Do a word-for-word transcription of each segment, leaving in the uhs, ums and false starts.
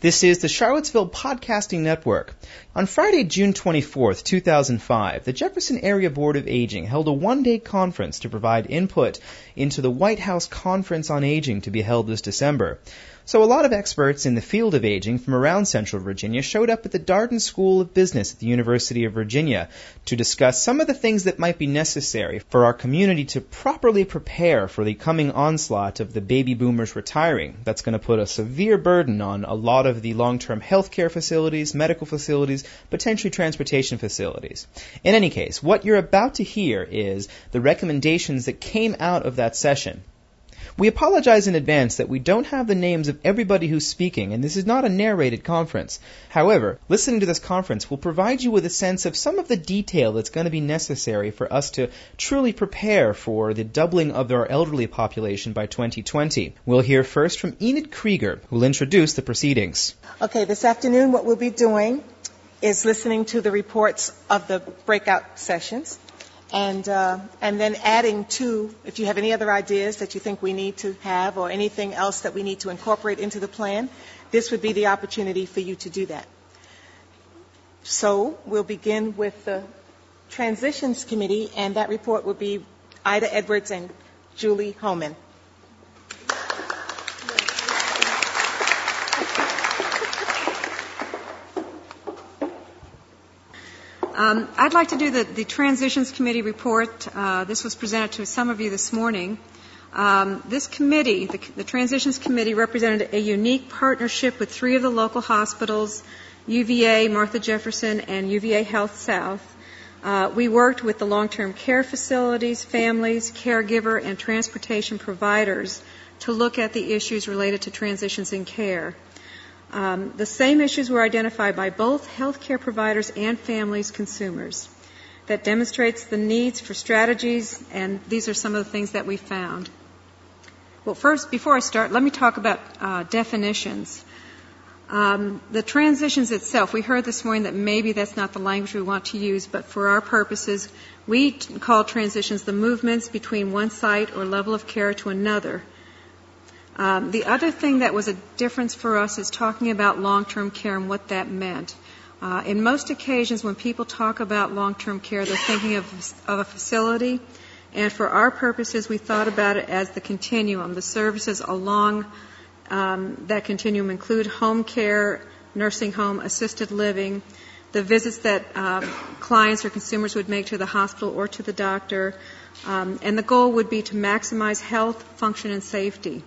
This is the Charlottesville Podcasting Network. On Friday, June twenty-fourth, two thousand five, the Jefferson Area Board of Aging held a one-day conference to provide input into the White House Conference on Aging to be held this December. So a lot of experts in the field of aging from around Central Virginia showed up at the Darden School of Business at the University of Virginia to discuss some of the things that might be necessary for our community to properly prepare for the coming onslaught of the baby boomers retiring. That's going to put a severe burden on a lot of the long-term healthcare facilities, medical facilities, potentially transportation facilities. In any case, what you're about to hear is the recommendations that came out of that session. We apologize in advance that we don't have the names of everybody who's speaking, and this is not a narrated conference. However, listening to this conference will provide you with a sense of some of the detail that's going to be necessary for us to truly prepare for the doubling of our elderly population by twenty twenty. We'll hear first from Enid Krieger, who will introduce the proceedings. Okay, this afternoon what we'll be doing is listening to the reports of the breakout sessions. And uh, and then adding to, if you have any other ideas that you think we need to have or anything else that we need to incorporate into the plan, this would be the opportunity for you to do that. So we'll begin with the Transitions Committee, and that report will be Ida Edwards and Julie Homan. Um, I'd like to do the, the Transitions Committee report. Uh, this was presented to some of you this morning. Um, this committee, the, the Transitions Committee, represented a unique partnership with three of the local hospitals, U V A, Martha Jefferson, and U V A Health South. Uh, we worked with the long-term care facilities, families, caregiver, and transportation providers to look at the issues related to transitions in care. Um, the same issues were identified by both healthcare providers and families consumers. That demonstrates the needs for strategies, and these are some of the things that we found. Well, first, before I start, let me talk about uh, definitions. Um, the transitions itself, we heard this morning that maybe that's not the language we want to use, but for our purposes, we t- call transitions the movements between one site or level of care to another. Um, the other thing that was a difference for us is talking about long-term care and what that meant. Uh, in most occasions, when people talk about long-term care, they're thinking of, of a facility, and for our purposes, we thought about it as the continuum. The services along um, that continuum include home care, nursing home, assisted living, the visits that uh, clients or consumers would make to the hospital or to the doctor, um, and the goal would be to maximize health, function, and safety.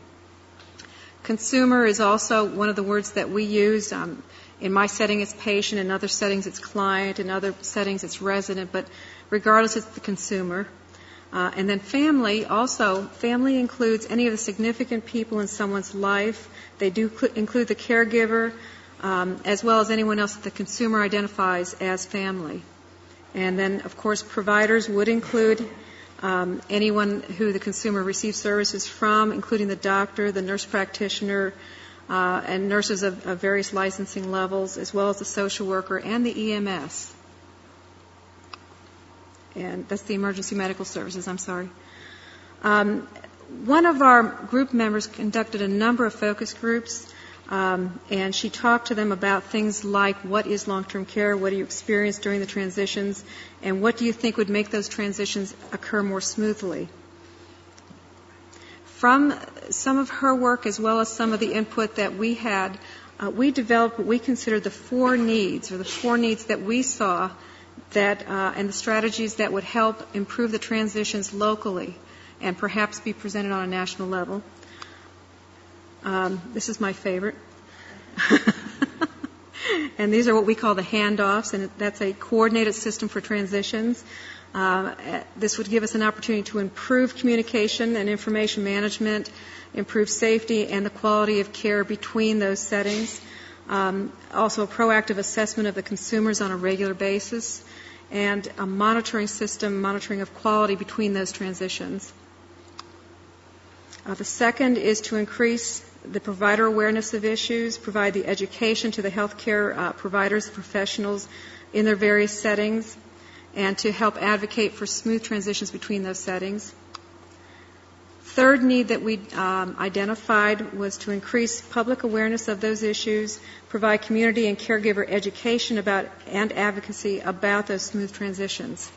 Consumer is also one of the words that we use. Um, in my setting, it's patient. In other settings, it's client. In other settings, it's resident. But regardless, it's the consumer. Uh, and then family, also, family includes any of the significant people in someone's life. They do cl- include the caregiver, um, as well as anyone else that the consumer identifies as family. And then, of course, providers would include Um, anyone who the consumer receives services from, including the doctor, the nurse practitioner, uh, and nurses of, of various licensing levels, as well as the social worker and the E M S. And that's the emergency medical services, I'm sorry. Um, one of our group members conducted a number of focus groups, um, and she talked to them about things like what is long-term care, what do you experience during the transitions, and what do you think would make those transitions occur more smoothly. From some of her work as well as some of the input that we had, uh, we developed what we considered the four needs, or the four needs that we saw that, uh, and the strategies that would help improve the transitions locally and perhaps be presented on a national level. Um, this is my favorite. And these are what we call the handoffs, and that's a coordinated system for transitions. Uh, this would give us an opportunity to improve communication and information management, improve safety and the quality of care between those settings. Um, also a proactive assessment of the consumers on a regular basis, and a monitoring system, monitoring of quality between those transitions. Uh, the second is to increase the provider awareness of issues, provide the education to the healthcare uh, providers, professionals in their various settings, and to help advocate for smooth transitions between those settings. third need that we um, identified was to increase public awareness of those issues, provide community and caregiver education about and advocacy about those smooth transitions.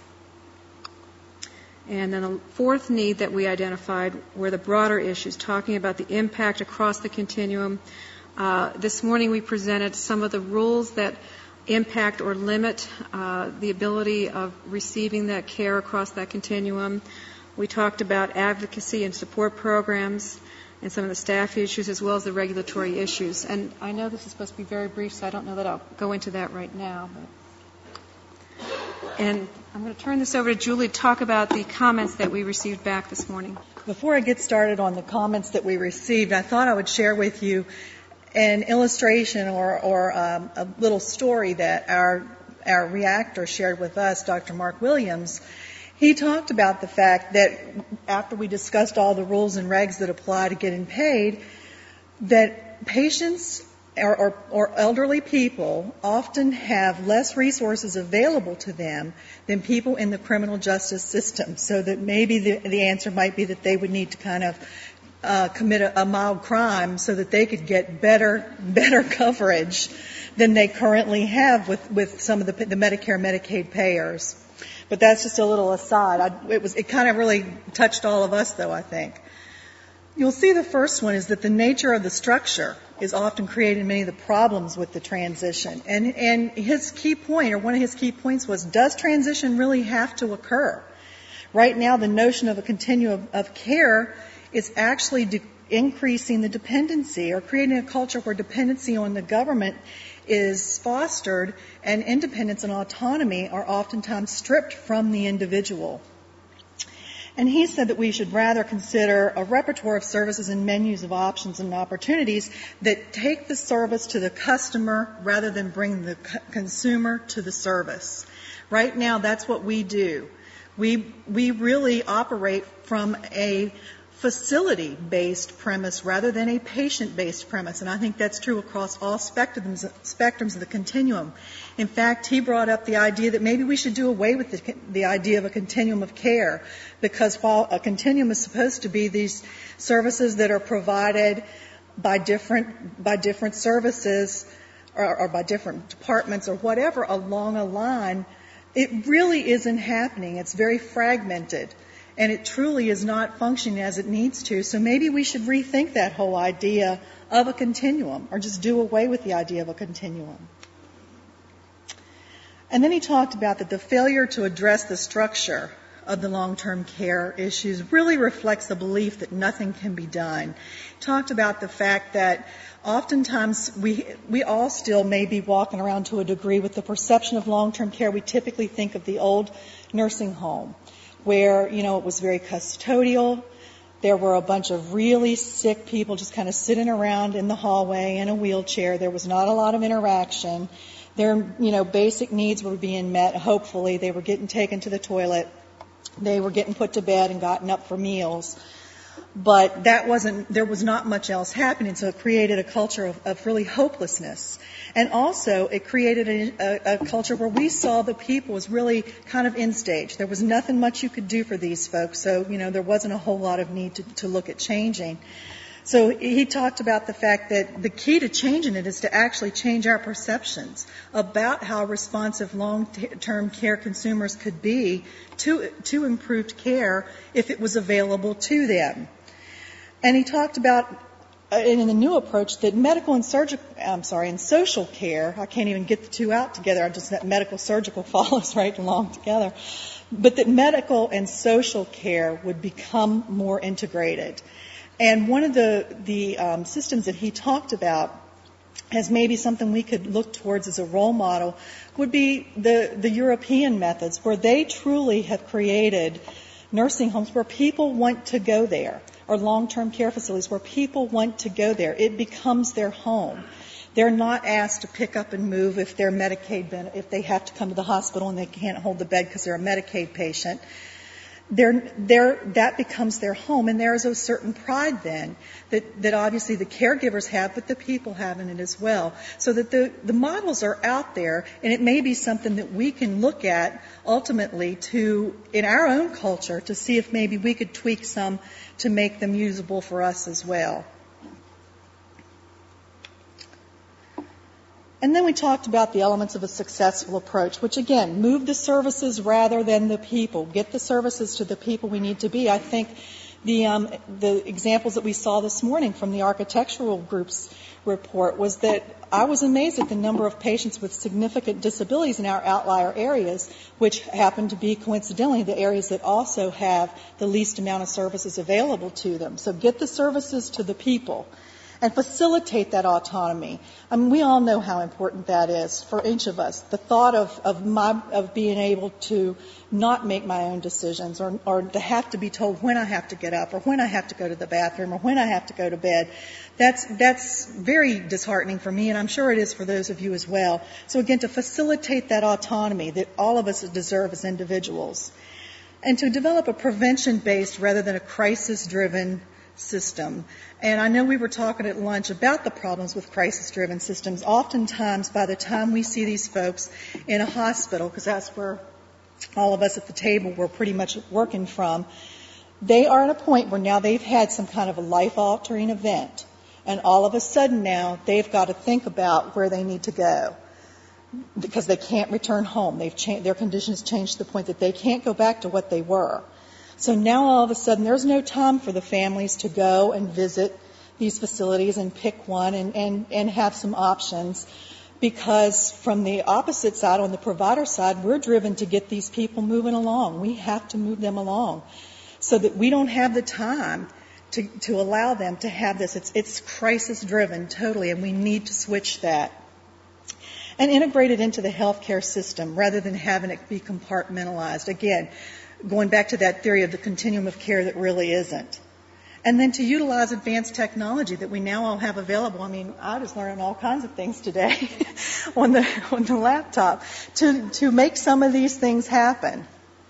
And then the fourth need that we identified were the broader issues, talking about the impact across the continuum. Uh, this morning we presented some of the rules that impact or limit uh, the ability of receiving that care across that continuum. We talked about advocacy and support programs and some of the staff issues as well as the regulatory issues. And I know this is supposed to be very brief, so I don't know that I'll go into that right now. But And I'm going to turn this over to Julie to talk about the comments that we received back this morning. Before I get started on the comments that we received, I thought I would share with you an illustration or, or um, a little story that our, our reactor shared with us, Doctor Mark Williams. He talked about the fact that after we discussed all the rules and regs that apply to getting paid, that patients Or, or, or elderly people often have less resources available to them than people in the criminal justice system. So that maybe the, the answer might be that they would need to kind of uh, commit a, a mild crime so that they could get better better coverage than they currently have with, with some of the, the Medicare, Medicaid payers. But that's just a little aside. I, it was it kind of really touched all of us, though, I think. You'll see the first one is that the nature of the structure is often creating many of the problems with the transition. And, and his key point, or one of his key points was, does transition really have to occur? Right now, the notion of a continuum of care is actually de- increasing the dependency or creating a culture where dependency on the government is fostered and independence and autonomy are oftentimes stripped from the individual. And he said that we should rather consider a repertoire of services and menus of options and opportunities that take the service to the customer rather than bring the consumer to the service. Right now, that's what we do. We, we really operate from a facility-based premise rather than a patient-based premise. And I think that's true across all spectrums, spectrums of the continuum. In fact, he brought up the idea that maybe we should do away with the, the idea of a continuum of care, because while a continuum is supposed to be these services that are provided by different, by different services or, or by different departments or whatever along a line, it really isn't happening. It's very fragmented. And it truly is not functioning as it needs to. So maybe we should rethink that whole idea of a continuum, or just do away with the idea of a continuum. And then he talked about that the failure to address the structure of the long-term care issues really reflects the belief that nothing can be done. He talked about the fact that oftentimes we we all still may be walking around to a degree with the perception of long-term care. We typically think of the old nursing home, where, you know, it was very custodial. There were a bunch of really sick people just kind of sitting around in the hallway in a wheelchair. There was not a lot of interaction. Their, you know, basic needs were being met, hopefully. They were getting taken to the toilet. They were getting put to bed and gotten up for meals. But that wasn't, there was not much else happening, so it created a culture of, of really hopelessness. And also, it created a, a, a culture where we saw the people as really kind of in stage. There was nothing much you could do for these folks, so, you know, there wasn't a whole lot of need to, to look at changing. So he talked about the fact that the key to changing it is to actually change our perceptions about how responsive long-term care consumers could be to, to improved care if it was available to them. And he talked about, uh, in the new approach, that medical and surgical, I'm sorry, and social care, I can't even get the two out together, I just, that medical surgical follows right along together, but that medical and social care would become more integrated. And one of the, the um, systems that he talked about as maybe something we could look towards as a role model would be the, the European methods, where they truly have created nursing homes where people want to go there, or long-term care facilities where people want to go there. It becomes their home. They're not asked to pick up and move if they're Medicaid, if they have to come to the hospital and they can't hold the bed because they're a Medicaid patient. they're, they're, that becomes their home, and there is a certain pride then that, that obviously the caregivers have, but the people have in it as well. So that the, the models are out there, and it may be something that we can look at ultimately to, in our own culture, to see if maybe we could tweak some to make them usable for us as well. And then we talked about the elements of a successful approach, which again, move the services rather than the people. Get the services to the people we need to be. I think the um, the examples that we saw this morning from the architectural group's report was that I was amazed at the number of patients with significant disabilities in our outlier areas, which happen to be coincidentally the areas that also have the least amount of services available to them. So get the services to the people. And facilitate that autonomy. I mean, we all know how important that is for each of us. The thought of of, my, of being able to not make my own decisions, or, or to have to be told when I have to get up, or when I have to go to the bathroom, or when I have to go to bed. That's that's very disheartening for me, and I'm sure it is for those of you as well. So again, to facilitate that autonomy that all of us deserve as individuals, and to develop a prevention-based rather than a crisis-driven system. And I know we were talking at lunch about the problems with crisis-driven systems. Oftentimes, by the time we see these folks in a hospital, because that's where all of us at the table were pretty much working from, they are at a point where now they've had some kind of a life-altering event. And all of a sudden now, they've got to think about where they need to go, because they can't return home. They've cha- their conditions changed to the point that they can't go back to what they were. So now all of a sudden there's no time for the families to go and visit these facilities and pick one and, and, and have some options, because from the opposite side, on the provider side, we're driven to get these people moving along. We have to move them along so that we don't have the time to, to allow them to have this. It's, it's crisis driven totally, and we need to switch that. And integrate it into the healthcare system rather than having it be compartmentalized. Again, going back to that theory of the continuum of care that really isn't. And then to utilize advanced technology that we now all have available. I mean, I was learning all kinds of things today on the on the laptop to, to make some of these things happen.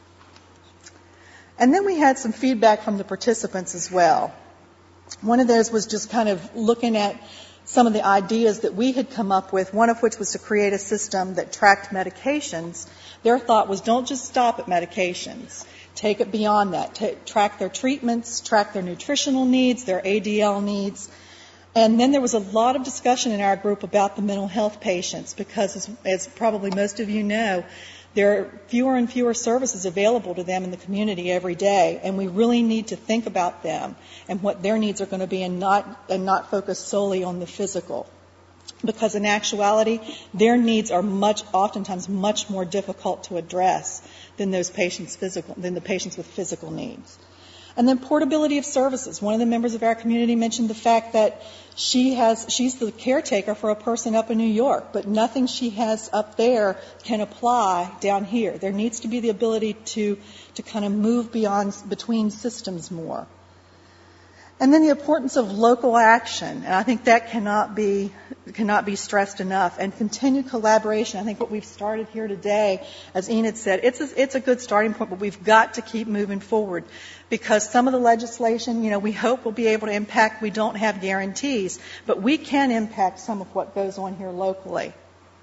And then we had some feedback from the participants as well. One of those was just kind of looking at some of the ideas that we had come up with, one of which was to create a system that tracked medications. Their thought was, don't just stop at medications. Take it beyond that. T- track their treatments, track their nutritional needs, their A D L needs. And then there was a lot of discussion in our group about the mental health patients, because as, as probably most of you know, there are fewer and fewer services available to them in the community every day, and we really need to think about them and what their needs are going to be, and not and not focus solely on the physical. Because in actuality, their needs are much, oftentimes much more difficult to address than those patients' physical, than the patients with physical needs. And then portability of services. One of the members of our community mentioned the fact that she has, she's the caretaker for a person up in New York, but nothing she has up there can apply down here. There needs to be the ability to, to kind of move beyond, between systems more. And then the importance of local action, and I think that cannot be cannot be stressed enough. And continued collaboration. I think what we've started here today, as Enid said, it's a, it's a good starting point, but we've got to keep moving forward, because some of the legislation, you know, we hope will be able to impact. We don't have guarantees, but we can impact some of what goes on here locally.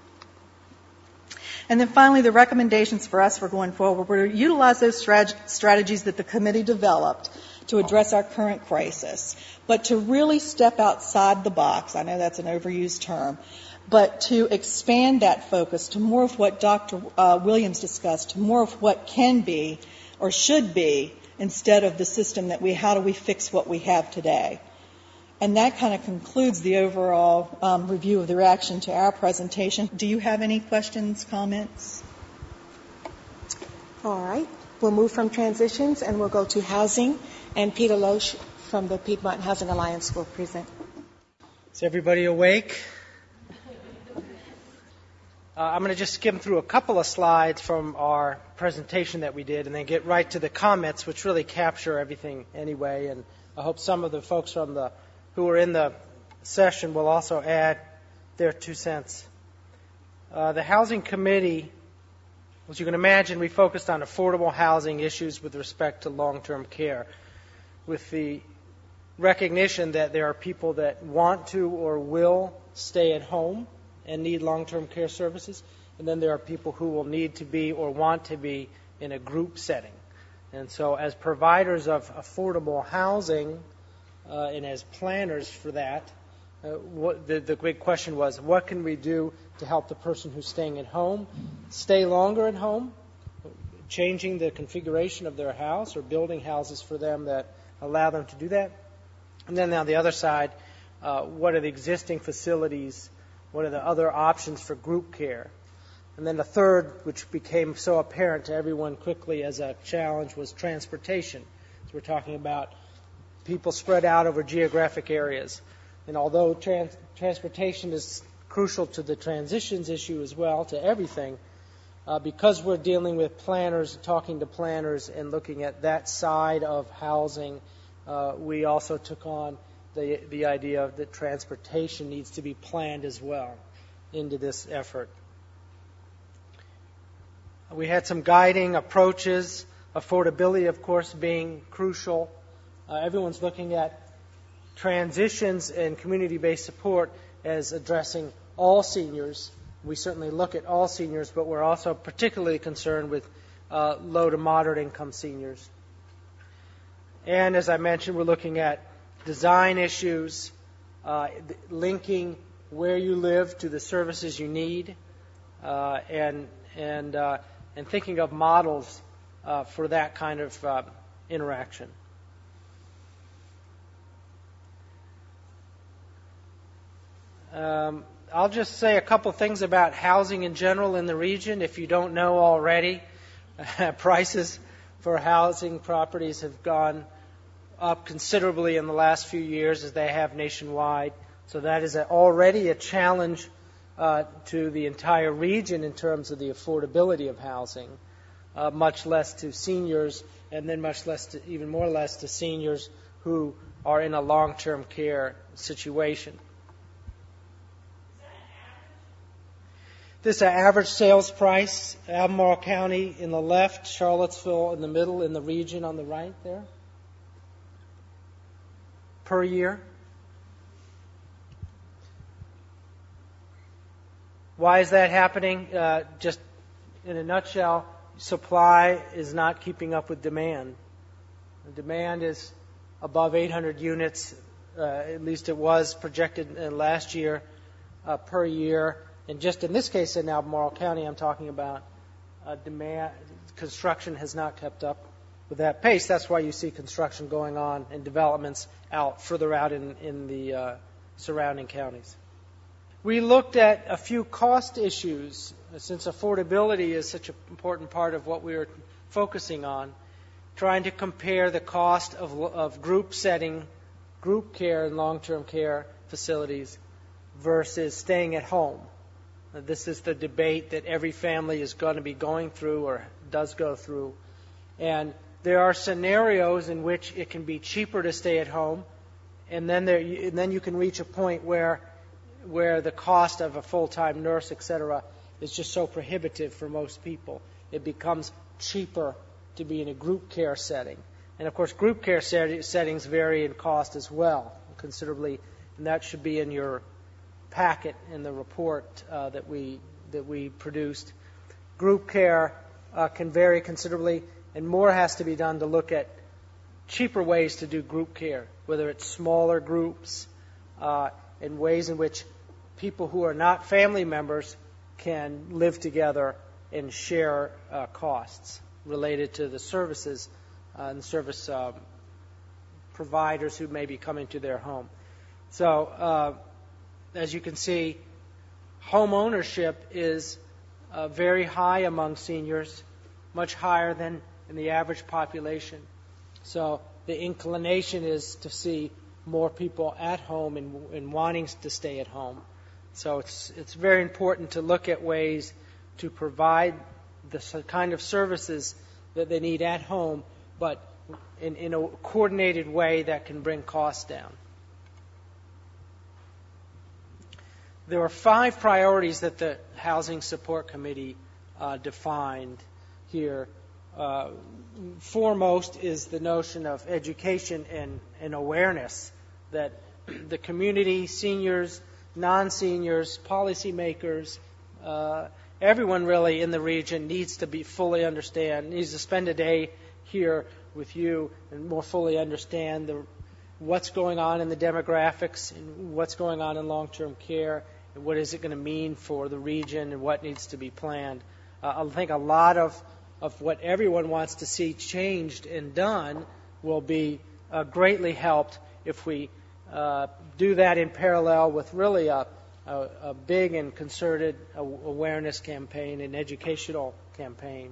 And then finally, the recommendations for us for going forward were to utilize those strat- strategies that the committee developed to address our current crisis, but to really step outside the box. I know that's an overused term, but to expand that focus to more of what Doctor Uh, Williams discussed, to more of what can be or should be, instead of the system that we, how do we fix what we have today. And that kind of concludes the overall um, review of the reaction to our presentation. Do you have any questions, comments? All right. We'll move from transitions and we'll go to housing. And Peter Loesch from the Piedmont Housing Alliance will present. Is everybody awake? Uh, I'm going to just skim through a couple of slides from our presentation that we did and then get right to the comments, which really capture everything anyway. And I hope some of the folks from the who are in the session will also add their two cents. Uh, the Housing Committee As you can imagine, we focused on affordable housing issues with respect to long-term care, with the recognition that there are people that want to or will stay at home and need long-term care services, and then there are people who will need to be or want to be in a group setting. And so as providers of affordable housing uh, and as planners for that, uh, what, the, the big question was, what can we do to help the person who's staying at home stay longer at home, changing the configuration of their house or building houses for them that allow them to do that? And then on the other side, uh, what are the existing facilities? What are the other options for group care? And then the third, which became so apparent to everyone quickly as a challenge, was transportation. So we're talking about people spread out over geographic areas. And although trans- transportation is crucial to the transitions issue as well, to everything, uh, because we're dealing with planners, talking to planners, and looking at that side of housing, uh, we also took on the, the idea of that transportation needs to be planned as well into this effort. We had some guiding approaches, affordability, of course, being crucial. Uh, everyone's looking at transitions and community-based support as addressing all seniors. We certainly look at all seniors, but we're also particularly concerned with uh, low to moderate income seniors. And as I mentioned, we're looking at design issues, uh, linking where you live to the services you need, uh, and and uh, and thinking of models uh, for that kind of uh, interaction. Um, I'll just say a couple things about housing in general in the region. If you don't know already, prices for housing properties have gone up considerably in the last few years, as they have nationwide. So that is a, already a challenge uh, to the entire region in terms of the affordability of housing, uh, much less to seniors, and then much less to, even more or less to seniors who are in a long-term care situation. This is an average sales price, Albemarle County in the left, Charlottesville in the middle, in the region on the right there, per year. Why is that happening? Uh, just in a nutshell, supply is not keeping up with demand. The demand is above eight hundred units, uh, at least it was projected uh, last year, uh, per year. And just in this case in Albemarle County, I'm talking about uh, demand. Construction has not kept up with that pace. That's why you see construction going on and developments out further out in, in the uh, surrounding counties. We looked at a few cost issues, since affordability is such an important part of what we are focusing on, trying to compare the cost of, of group setting, group care and long-term care facilities versus staying at home. This is the debate that every family is going to be going through or does go through. And there are scenarios in which it can be cheaper to stay at home, and then there, and then you can reach a point where where the cost of a full-time nurse, et cetera, is just so prohibitive for most people. It becomes cheaper to be in a group care setting. And, of course, group care set- settings vary in cost as well, considerably, and that should be in your packet in the report uh, that we that we produced. Group care uh, can vary considerably, and more has to be done to look at cheaper ways to do group care, whether it's smaller groups, uh, and ways in which people who are not family members can live together and share uh, costs related to the services uh, and service um, providers who may be coming to their home. So, uh, as you can see, home ownership is uh, very high among seniors, much higher than in the average population. So the inclination is to see more people at home and, and wanting to stay at home. So it's it's very important to look at ways to provide the kind of services that they need at home, but in, in a coordinated way that can bring costs down. There are five priorities that the Housing Support Committee uh, defined here. Uh, foremost is the notion of education and, and awareness that the community, seniors, non-seniors, policymakers, uh, everyone really in the region needs to be fully understand, needs to spend a day here with you and more fully understand the, what's going on in the demographics and what's going on in long-term care and what is it going to mean for the region and what needs to be planned. Uh, I think a lot of, of what everyone wants to see changed and done will be uh, greatly helped if we uh, do that in parallel with really a, a, a big and concerted awareness campaign and educational campaign.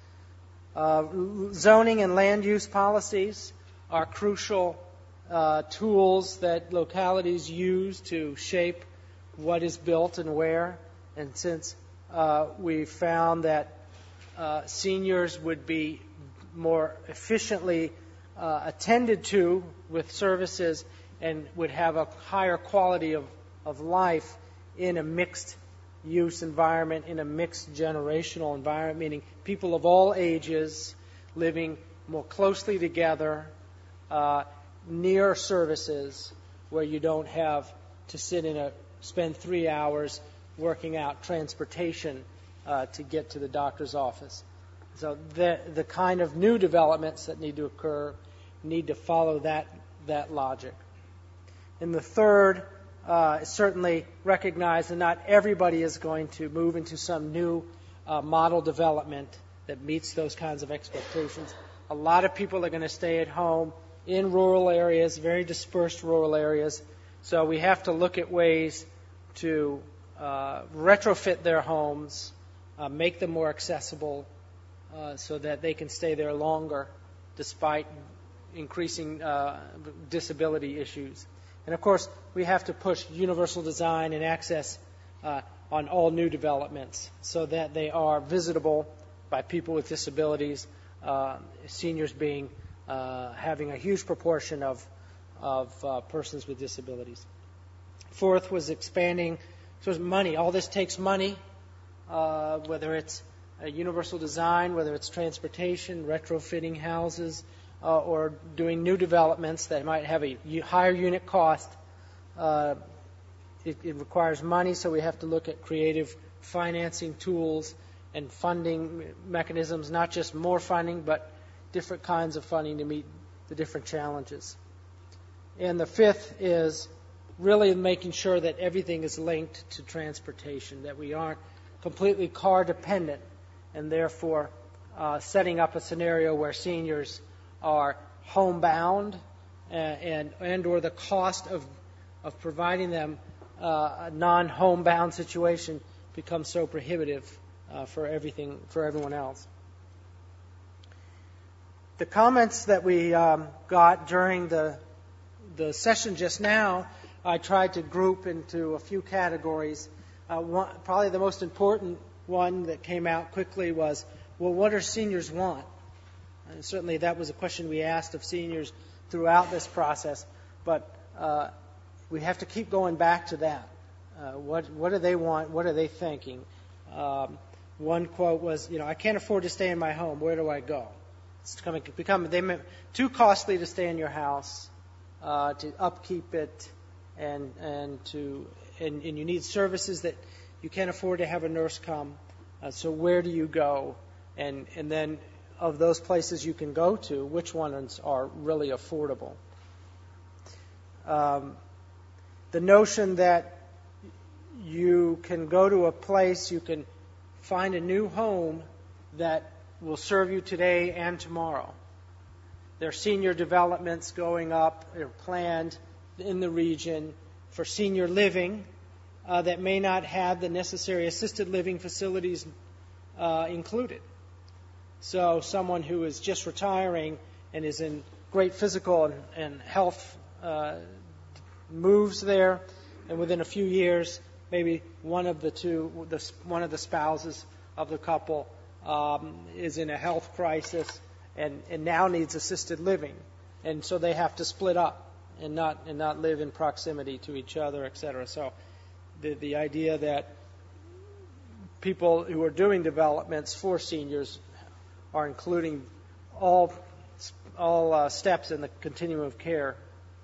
Uh, zoning and land use policies are crucial uh, tools that localities use to shape what is built and where. And since uh, we found that uh, seniors would be more efficiently uh, attended to with services and would have a higher quality of, of life in a mixed use environment, in a mixed generational environment, meaning people of all ages living more closely together, uh, near services where you don't have to sit in a, spend three hours working out transportation uh, to get to the doctor's office. So the, the kind of new developments that need to occur need to follow that, that logic. And the third, uh, certainly recognize that not everybody is going to move into some new uh, model development that meets those kinds of expectations. A lot of people are going to stay at home in rural areas, very dispersed rural areas. So we have to look at ways to uh, retrofit their homes, uh, make them more accessible uh, so that they can stay there longer despite increasing uh, disability issues. And of course, we have to push universal design and access uh, on all new developments so that they are visitable by people with disabilities, uh, seniors being uh, having a huge proportion of, of uh, persons with disabilities. Fourth was expanding, so it was money. All this takes money, uh, whether it's a universal design, whether it's transportation, retrofitting houses, uh, or doing new developments that might have a higher unit cost. Uh, it, it requires money, so we have to look at creative financing tools and funding mechanisms, not just more funding, but different kinds of funding to meet the different challenges. And the fifth is really making sure that everything is linked to transportation, that we aren't completely car dependent, and therefore uh, setting up a scenario where seniors are homebound and, and, and or the cost of, of providing them uh, a non-homebound situation becomes so prohibitive uh, for everything, for everyone else. The comments that we um, got during the the session just now, I tried to group into a few categories. Uh, one, probably the most important one that came out quickly was, well, what do seniors want? And certainly that was a question we asked of seniors throughout this process, but uh, we have to keep going back to that. Uh, what, what do they want? What are they thinking? Um, one quote was, you know, I can't afford to stay in my home. Where do I go? It's becoming, become they too costly to stay in your house, uh, to upkeep it, and and to and, and you need services that you can't afford to have a nurse come. Uh, so where do you go? And and then of those places you can go to, which ones are really affordable? Um, the notion that you can go to a place, you can find a new home that will serve you today and tomorrow. There are senior developments going up, or planned in the region for senior living uh, that may not have the necessary assisted living facilities uh, included. So someone who is just retiring and is in great physical and, and health uh, moves there, and within a few years, maybe one of the two, the, one of the spouses of the couple Um, is in a health crisis and, and now needs assisted living, and so they have to split up and not and not live in proximity to each other, et cetera. So the the idea that people who are doing developments for seniors are including all all uh, steps in the continuum of care.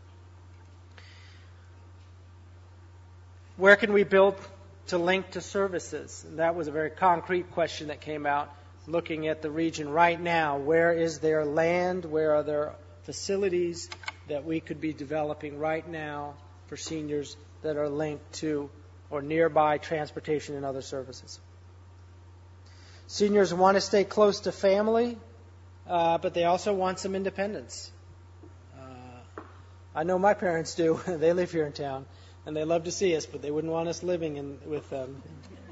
Where can we build to link to services? And that was a very concrete question that came out, looking at the region right now. Where is there land? Where are there facilities that we could be developing right now for seniors that are linked to or nearby transportation and other services? Seniors want to stay close to family, uh, but they also want some independence. Uh, I know my parents do. They live here in town, and they love to see us, but they wouldn't want us living in, with them.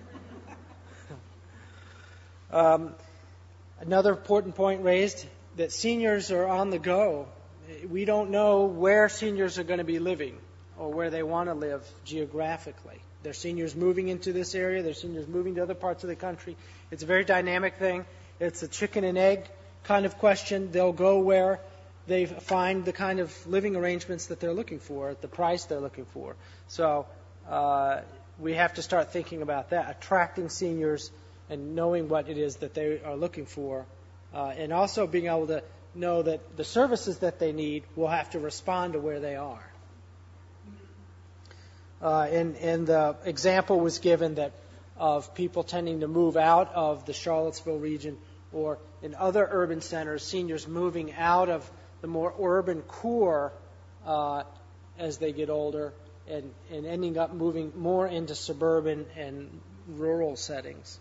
um, another important point raised, that seniors are on the go. We don't know where seniors are going to be living or where they want to live geographically. There's seniors moving into this area. There's seniors moving to other parts of the country. It's a very dynamic thing. It's a chicken and egg kind of question. They'll go where they find the kind of living arrangements that they're looking for at the price they're looking for. So uh, we have to start thinking about that, attracting seniors and knowing what it is that they are looking for, uh, and also being able to know that the services that they need will have to respond to where they are. Uh, and, and the example was given that of people tending to move out of the Charlottesville region or in other urban centers, seniors moving out of the more urban core uh, as they get older and, and ending up moving more into suburban and rural settings.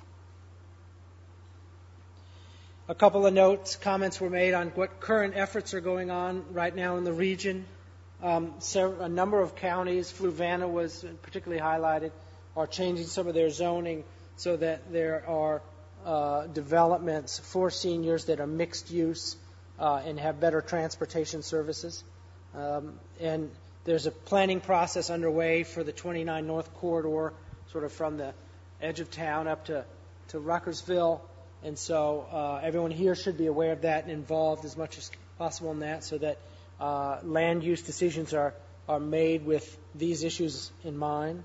A couple of notes, comments were made on what current efforts are going on right now in the region. Um, several, a number of counties, Fluvanna was particularly highlighted, are changing some of their zoning so that there are uh, developments for seniors that are mixed use uh, and have better transportation services. Um, and there's a planning process underway for the twenty-nine North Corridor, sort of from the edge of town up to, to Ruckersville. And so uh, everyone here should be aware of that and involved as much as possible in that so that Uh, land use decisions are, are made with these issues in mind.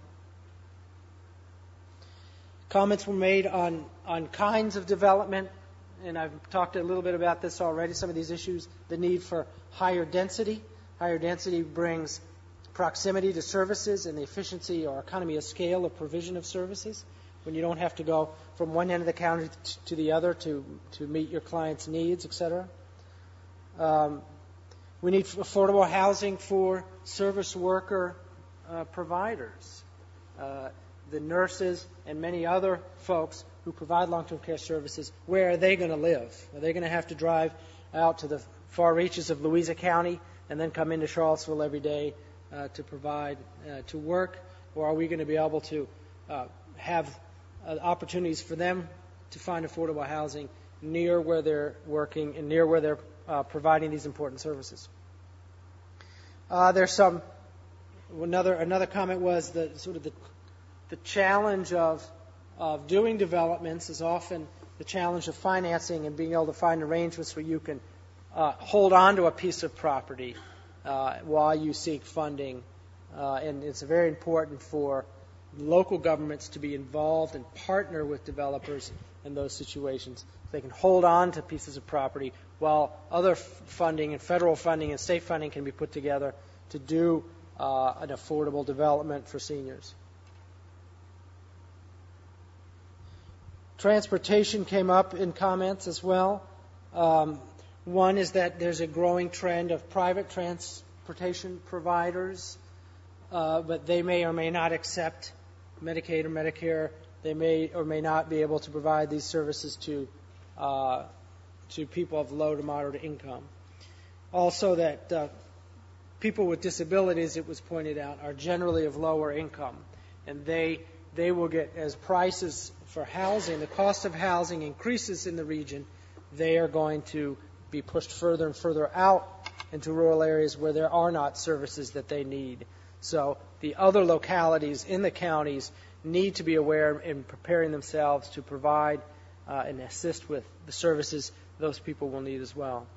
Comments were made on, on kinds of development, and I've talked a little bit about this already, some of these issues. The need for higher density. Higher density brings proximity to services and the efficiency or economy of scale of provision of services when you don't have to go from one end of the county to the other to, to meet your client's needs, et cetera. Um, We need affordable housing for service worker uh, providers, uh, the nurses and many other folks who provide long-term care services. Where are they going to live? Are they going to have to drive out to the far reaches of Louisa County and then come into Charlottesville every day uh, to provide uh, to work? Or are we going to be able to uh, have uh, opportunities for them to find affordable housing near where they're working and near where they're uh, providing these important services? Uh, there's some another another comment was the sort of the the challenge of of doing developments is often the challenge of financing and being able to find arrangements where you can uh, hold on to a piece of property uh, while you seek funding, uh, and it's very important for local governments to be involved and partner with developers in those situations. They can hold on to pieces of property while other funding and federal funding and state funding can be put together to do uh, an affordable development for seniors. Transportation came up in comments as well. Um, one is that there's a growing trend of private transportation providers, uh, but they may or may not accept Medicaid or Medicare. They may or may not be able to provide these services to uh, to people of low to moderate income. Also that uh, people with disabilities, it was pointed out, are generally of lower income, and they they will get, as prices for housing, the cost of housing increases in the region, they are going to be pushed further and further out into rural areas where there are not services that they need. So the other localities in the counties need to be aware in preparing themselves to provide uh, and assist with the services those people will need as well.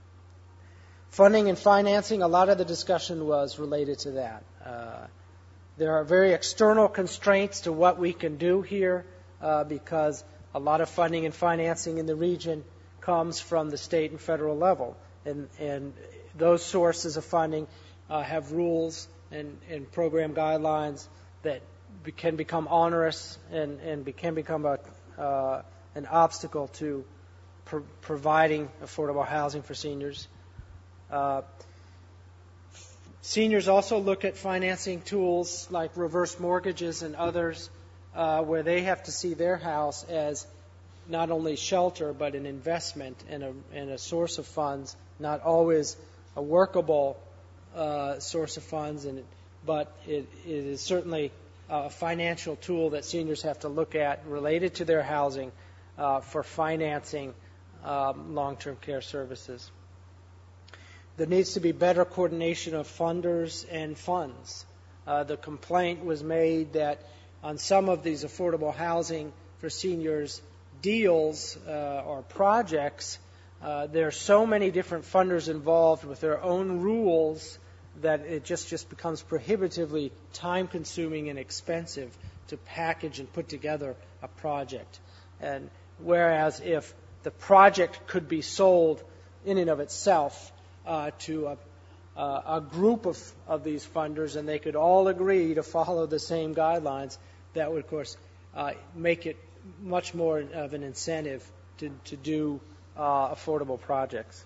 Funding and financing, a lot of the discussion was related to that. Uh, there are very external constraints to what we can do here uh, because a lot of funding and financing in the region comes from the state and federal level. And, and those sources of funding uh, have rules and, and program guidelines that be, can become onerous and, and be, can become a, uh, an obstacle to pro- providing affordable housing for seniors. Uh, Seniors also look at financing tools like reverse mortgages and others uh, where they have to see their house as not only shelter but an investment and a, and a source of funds, not always a workable uh, source of funds, and but it, it is certainly a financial tool that seniors have to look at related to their housing uh, for financing um, long-term care services. There needs to be better coordination of funders and funds. Uh, the complaint was made that on some of these affordable housing for seniors deals uh, or projects, uh, there are so many different funders involved with their own rules that it just, just becomes prohibitively time-consuming and expensive to package and put together a project. And whereas if the project could be sold in and of itself, Uh, to a, uh, a group of, of these funders, and they could all agree to follow the same guidelines, that would, of course, uh, make it much more of an incentive to, to do uh, affordable projects.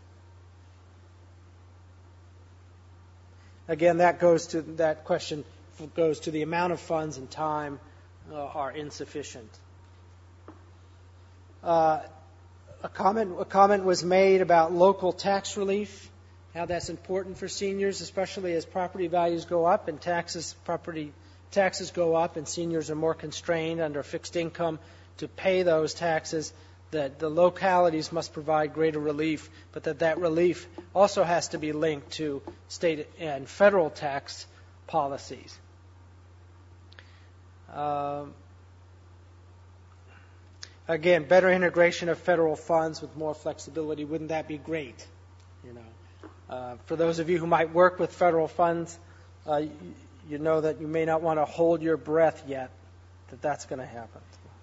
Again, that goes to that question goes to the amount of funds and time uh, are insufficient. Uh, a comment a comment was made about local tax relief. How that's important for seniors, especially as property values go up and taxes, property taxes go up, and seniors are more constrained under fixed income to pay those taxes. That the localities must provide greater relief, but that that relief also has to be linked to state and federal tax policies. Um, again, better integration of federal funds with more flexibility. Wouldn't that be great? You know. Uh, for those of you who might work with federal funds, uh, you, you know that you may not want to hold your breath yet that that's going to happen.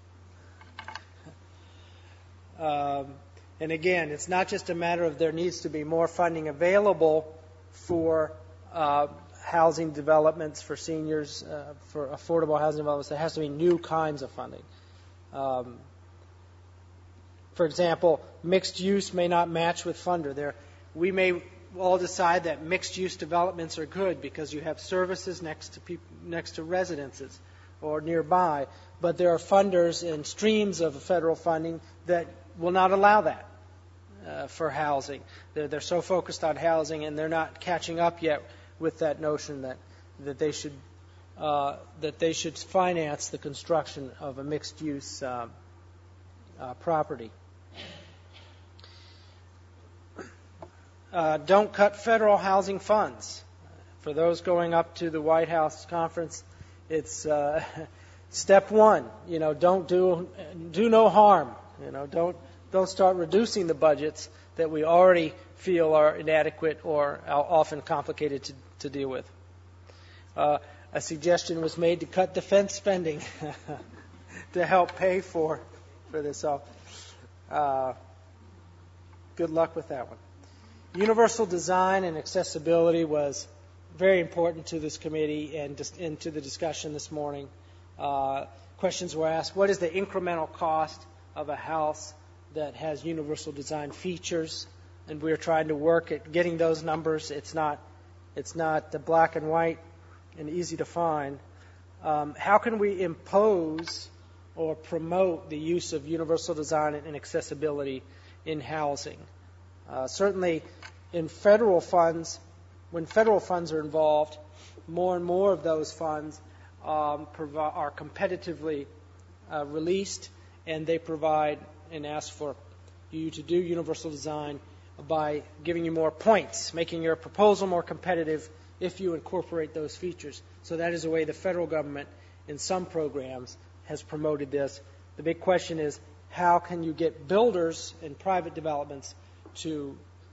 Um, and again, it's not just a matter of there needs to be more funding available for uh, housing developments for seniors, uh, for affordable housing developments. There has to be new kinds of funding. Um, for example, mixed use may not match with funder. There, we may all decide that mixed-use developments are good because you have services next to people, next to residences or nearby, but there are funders and streams of federal funding that will not allow that uh, for housing. They're, they're so focused on housing, and they're not catching up yet with that notion that that they should uh, that they should finance the construction of a mixed-use uh, uh, property. Uh, don't cut federal housing funds. For those going up to the White House conference, it's uh, step one. You know, don't do do no harm. You know, don't don't start reducing the budgets that we already feel are inadequate or often complicated to, to deal with. Uh, a suggestion was made to cut defense spending to help pay for for this. So, uh, good luck with that one. Universal design and accessibility was very important to this committee and, dis- and to the discussion this morning. Uh, questions were asked, what is the incremental cost of a house that has universal design features? And we're trying to work at getting those numbers. It's not, it's not the black and white and easy to find. Um, how can we impose or promote the use of universal design and accessibility in housing? Uh, certainly, in federal funds, when federal funds are involved, more and more of those funds um, provi- are competitively uh, released, and they provide and ask for you to do universal design by giving you more points, making your proposal more competitive if you incorporate those features. So that is a way the federal government, in some programs, has promoted this. The big question is, how can you get builders and private developments to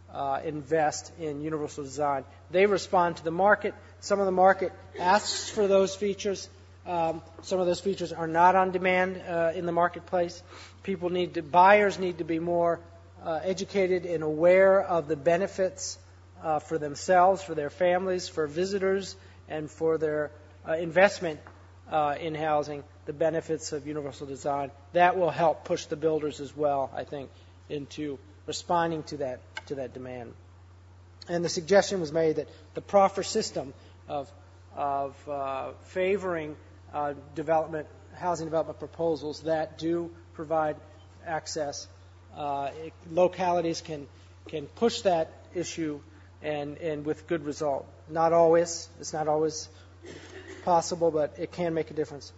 uh, invest in universal design. They respond to the market. Some of the market asks for those features. Um, some of those features are not on demand uh, in the marketplace. People need to, buyers need to be more uh, educated and aware of the benefits uh, for themselves, for their families, for visitors, and for their uh, investment uh, in housing, the benefits of universal design. That will help push the builders as well, I think, into responding to that to that demand. And the suggestion was made that the proffer system of of uh, favoring uh, development, housing development proposals that do provide access, uh, it, localities can can push that issue and and with good result. Not always, it's not always possible, but it can make a difference.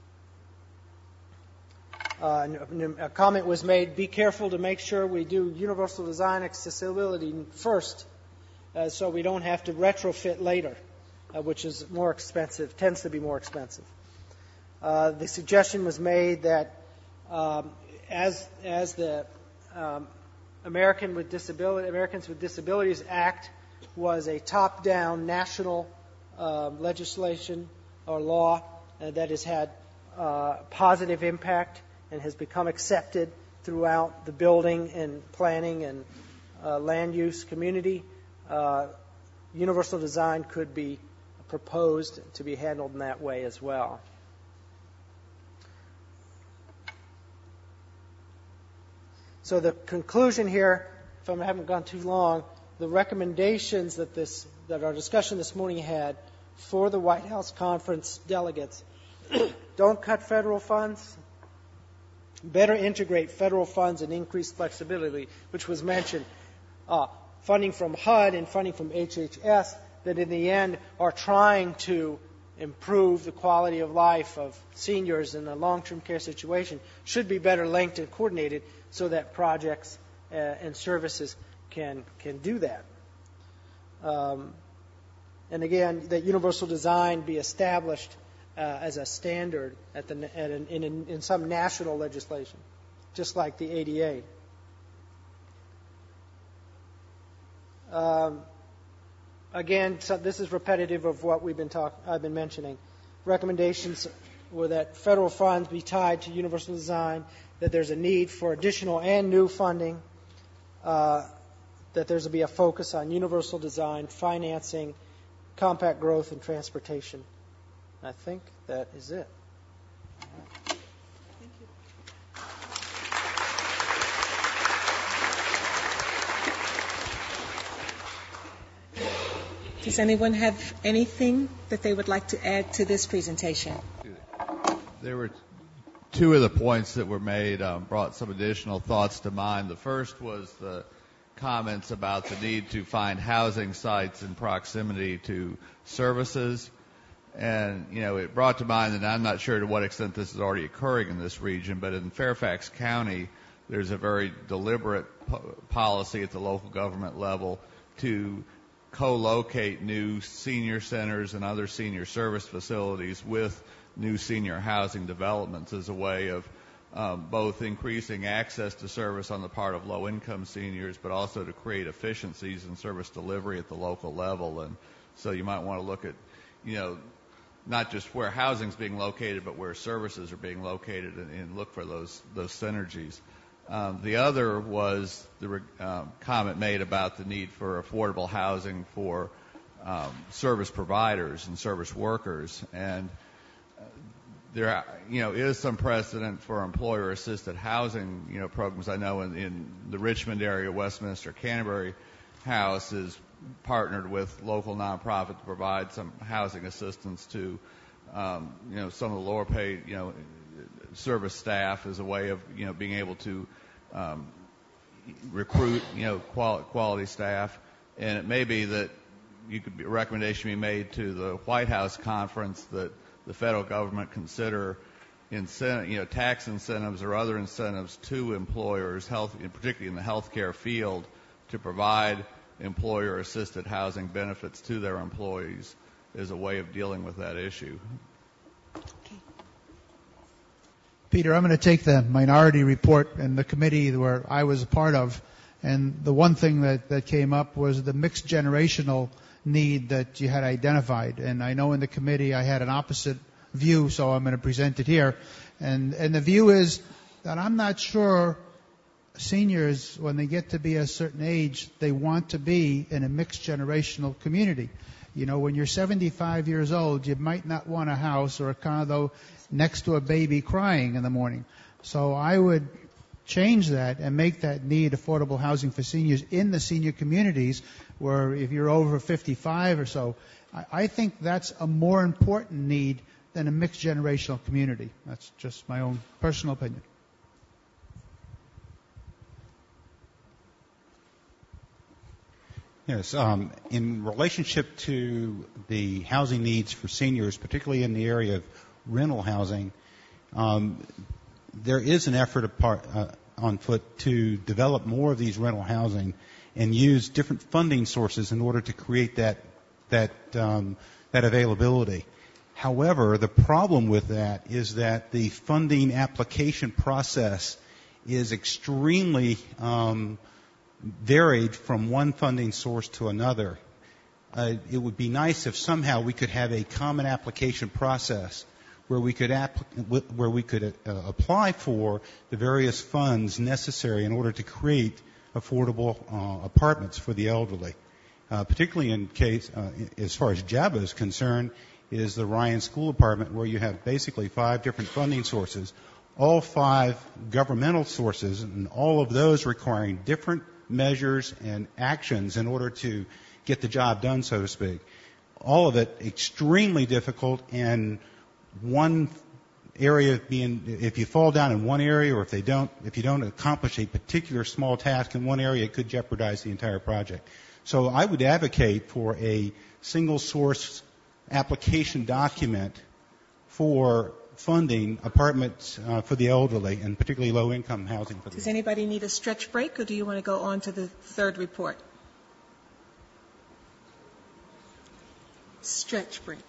Uh, a comment was made, be careful to make sure we do universal design accessibility first, uh, so we don't have to retrofit later, uh, which is more expensive, tends to be more expensive. Uh, the suggestion was made that um, as as the um, American with Disability, Americans with Disabilities Act was a top-down national uh, legislation or law uh, that has had uh, positive impact and has become accepted throughout the building and planning and uh, land use community. Uh, universal design could be proposed to be handled in that way as well. So the conclusion here, if I haven't gone too long, the recommendations that this that our discussion this morning had for the White House conference delegates: don't cut federal funds. Better integrate federal funds and increase flexibility, which was mentioned. Uh, funding from H U D and funding from H H S that in the end are trying to improve the quality of life of seniors in a long-term care situation should be better linked and coordinated so that projects uh, and services can can do that. Um, and again, that universal design be established Uh, as a standard at the, at an, in, in, in some national legislation, just like the A D A. Um, again, so this is repetitive of what we've been talk, I've been mentioning. Recommendations were that federal funds be tied to universal design, that there's a need for additional and new funding, uh, that there's to be a focus on universal design, financing, compact growth, and transportation. I think that is it. Thank you. Does anyone have anything that they would like to add to this presentation? There were two of the points that were made um, brought some additional thoughts to mind. The first was the comments about the need to find housing sites in proximity to services. And, you know, it brought to mind, and I'm not sure to what extent this is already occurring in this region, but in Fairfax County, there's a very deliberate po- policy at the local government level to co-locate new senior centers and other senior service facilities with new senior housing developments as a way of um, both increasing access to service on the part of low-income seniors, but also to create efficiencies in service delivery at the local level. And so you might want to look at, you know, not just where housing is being located, but where services are being located, and, and look for those those synergies. Um, the other was the um, comment made about the need for affordable housing for um, service providers and service workers, and uh, there, you know, is some precedent for employer-assisted housing, you know, programs. I know in, in the Richmond area, Westminster Canterbury House is partnered with local nonprofit to provide some housing assistance to, um, you know, some of the lower paid, you know, service staff as a way of, you know, being able to um, recruit, you know, quali- quality staff. And it may be that you could be, a recommendation be made to the White House conference that the federal government consider incentive, you know, tax incentives or other incentives to employers, health, particularly in the healthcare field, to provide employer-assisted housing benefits to their employees as a way of dealing with that issue. Okay. Peter, I'm going to take the minority report in the committee where I was a part of And the one thing that, that came up was the mixed generational need that you had identified. And I know in the committee I had an opposite view, so I'm going to present it here. And, and the view is that I'm not sure seniors, when they get to be a certain age, they want to be in a mixed generational community. You know, when you're seventy-five years old, you might not want a house or a condo next to a baby crying in the morning. So I would change that and make that need affordable housing for seniors in the senior communities, where if you're over fifty-five or so, I, I think that's a more important need than a mixed generational community. That's just my own personal opinion. Yes, um, in relationship to the housing needs for seniors, particularly in the area of rental housing, um, there is an effort apart, uh, on foot to develop more of these rental housing and use different funding sources in order to create that that um, that availability. However, the problem with that is that the funding application process is extremely um, varied from one funding source to another. Uh, it would be nice if somehow we could have a common application process where we could app- where we could uh, apply for the various funds necessary in order to create affordable uh, apartments for the elderly. Uh, particularly in case, uh, as far as J A B A is concerned, is the Ryan School Apartment, where you have basically five different funding sources, all five governmental sources, and all of those requiring different measures and actions in order to get the job done, so to speak. All of it extremely difficult, and one area being, if you fall down in one area, or if they don't, if you don't accomplish a particular small task in one area, it could jeopardize the entire project. So I would advocate for a single source application document for funding apartments uh, for the elderly, and particularly low-income housing for the Does anybody need a stretch break, or do you want to go on to the third report? Stretch break.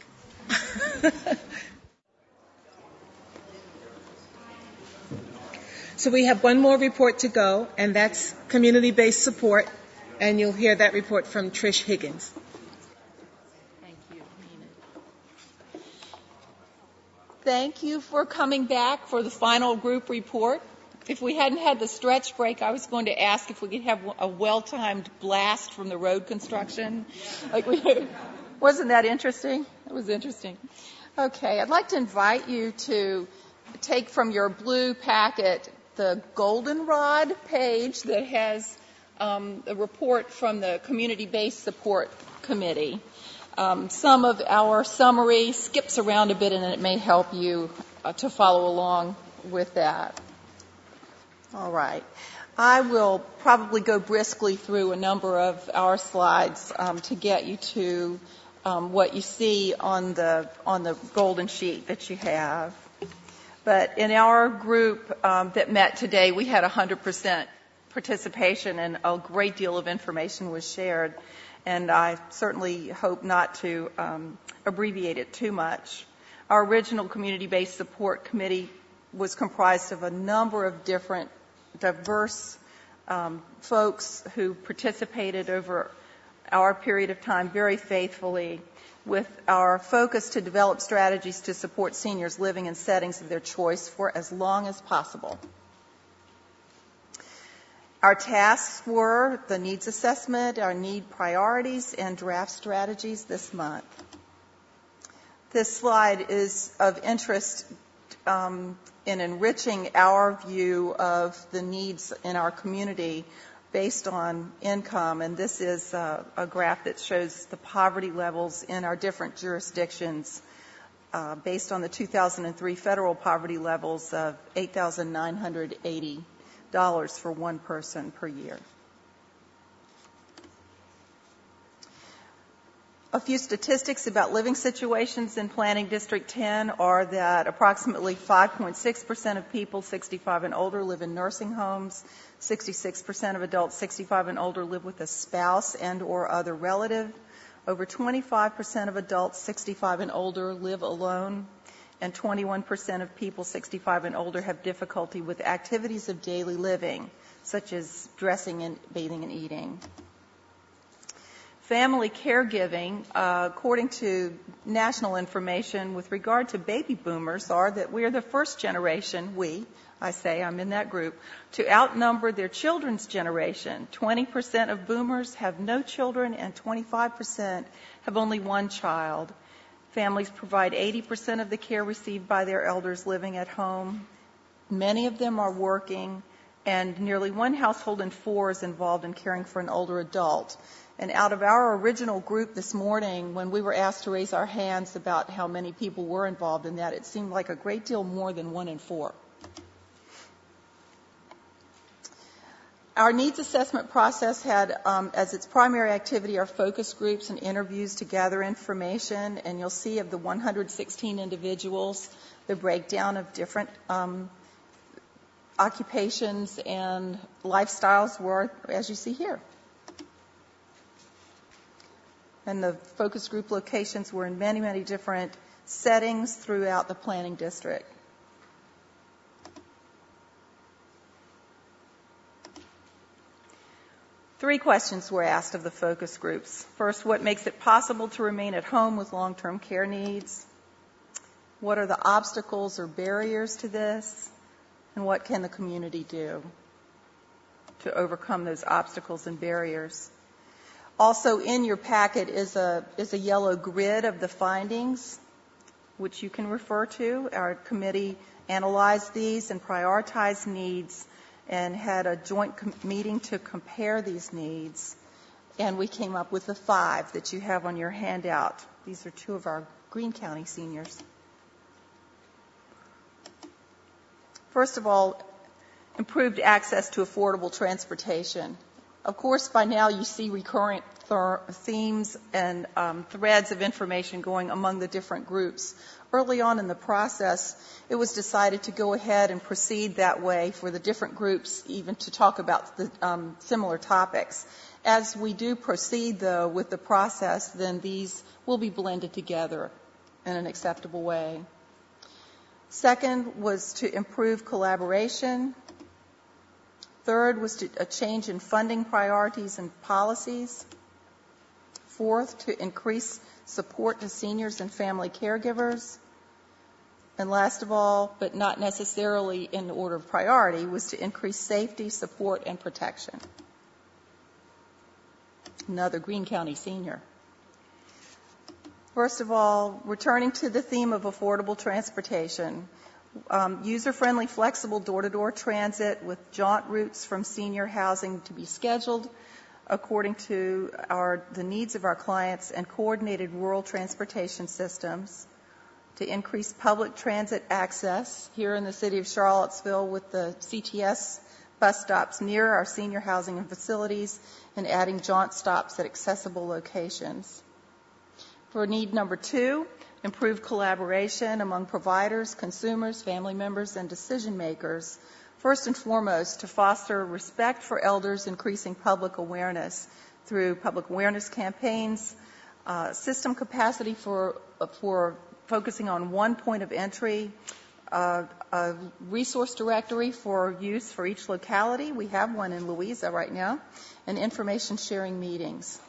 So we have one more report to go, and that's community-based support, and you'll hear that report from Trish Higgins. Thank you for coming back for the final group report. If we hadn't had the stretch break, I was going to ask if we could have a well-timed blast from the road construction. Like we, wasn't that interesting? It was interesting. Okay, I'd like to invite you to take from your blue packet the goldenrod page that has um, a report from the Community-Based Support Committee. Um, some of our summary skips around a bit, and it may help you uh, to follow along with that. All right. I will probably go briskly through a number of our slides um, to get you to um, what you see on the on the golden sheet that you have. But in our group um, that met today, we had one hundred percent participation, and a great deal of information was shared. And I certainly hope not to um, abbreviate it too much. Our original Community-Based Support Committee was comprised of a number of different diverse um, folks who participated over our period of time very faithfully, with our focus to develop strategies to support seniors living in settings of their choice for as long as possible. Our tasks were the needs assessment, our need priorities, and draft strategies this month. This slide is of interest um, in enriching our view of the needs in our community based on income, and this is uh, a graph that shows the poverty levels in our different jurisdictions uh, based on the two thousand three federal poverty levels of eight thousand nine hundred eighty dollars for one person per year. A few statistics about living situations in Planning District ten are that approximately five point six percent of people sixty-five and older live in nursing homes, sixty-six percent of adults sixty-five and older live with a spouse and or other relative, over twenty-five percent of adults sixty-five and older live alone, and twenty-one percent of people sixty-five and older have difficulty with activities of daily living, such as dressing and bathing and eating. Family caregiving, uh, according to national information with regard to baby boomers, are that we are the first generation, we, I say, I'm in that group, to outnumber their children's generation. twenty percent of boomers have no children and twenty-five percent have only one child. Families provide eighty percent of the care received by their elders living at home. Many of them are working, and nearly one household in four is involved in caring for an older adult. And out of our original group this morning, when we were asked to raise our hands about how many people were involved in that, it seemed like a great deal more than one in four. Our needs assessment process had um, as its primary activity our focus groups and interviews to gather information, and you'll see of the one hundred sixteen individuals, the breakdown of different um, occupations and lifestyles were, as you see here. And the focus group locations were in many, many different settings throughout the planning district. Three questions were asked of the focus groups. First, what makes it possible to remain at home with long-term care needs? What are the obstacles or barriers to this? And what can the community do to overcome those obstacles and barriers? Also in your packet is a, is a yellow grid of the findings, which you can refer to. Our committee analyzed these and prioritized needs and had a joint com- meeting to compare these needs. And we came up with the five that you have on your handout. These are two of our Greene County seniors. First of all, improved access to affordable transportation. Of course, by now you see recurrent th- themes and um, threads of information going among the different groups. Early on in the process, it was decided to go ahead and proceed that way for the different groups, even to talk about the um, similar topics. As we do proceed, though, with the process, then these will be blended together in an acceptable way. Second was to improve collaboration. Third was to, a change in funding priorities and policies. Fourth, to increase support to seniors and family caregivers. And last of all, but not necessarily in order of priority, was to increase safety, support, and protection. Another Greene County senior. First of all, returning to the theme of affordable transportation. Um, user-friendly, flexible door-to-door transit with jaunt routes from senior housing to be scheduled according to our, the needs of our clients, and coordinated rural transportation systems to increase public transit access here in the city of Charlottesville with the C T S bus stops near our senior housing and facilities, and adding jaunt stops at accessible locations. For need number two, improve collaboration among providers, consumers, family members, and decision makers. First and foremost, to foster respect for elders, increasing public awareness through public awareness campaigns, uh, system capacity for, for focusing on one point of entry, uh, a resource directory for use for each locality. We have one in Louisa right now, and information sharing meetings.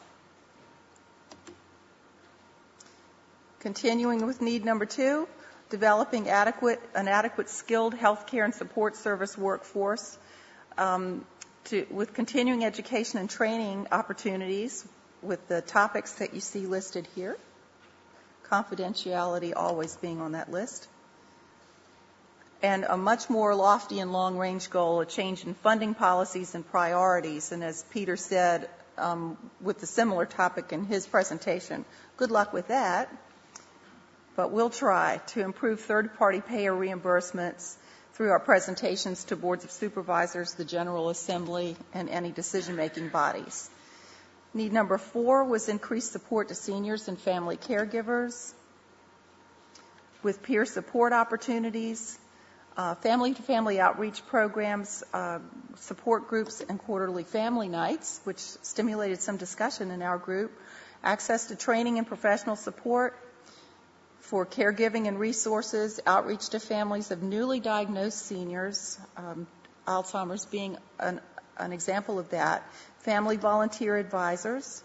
Continuing with need number two, developing adequate, an adequate skilled healthcare and support service workforce um, to, with continuing education and training opportunities with the topics that you see listed here. Confidentiality always being on that list. And a much more lofty and long-range goal, a change in funding policies and priorities. And as Peter said um, with the similar topic in his presentation, good luck with that. But we'll try to improve third-party payer reimbursements through our presentations to boards of supervisors, the General Assembly, and any decision-making bodies. Need number four was increased support to seniors and family caregivers with peer support opportunities, uh, family-to-family outreach programs, uh, support groups, and quarterly family nights, which stimulated some discussion in our group, access to training and professional support, for caregiving and resources, outreach to families of newly diagnosed seniors, um, Alzheimer's being an, an example of that, family volunteer advisors,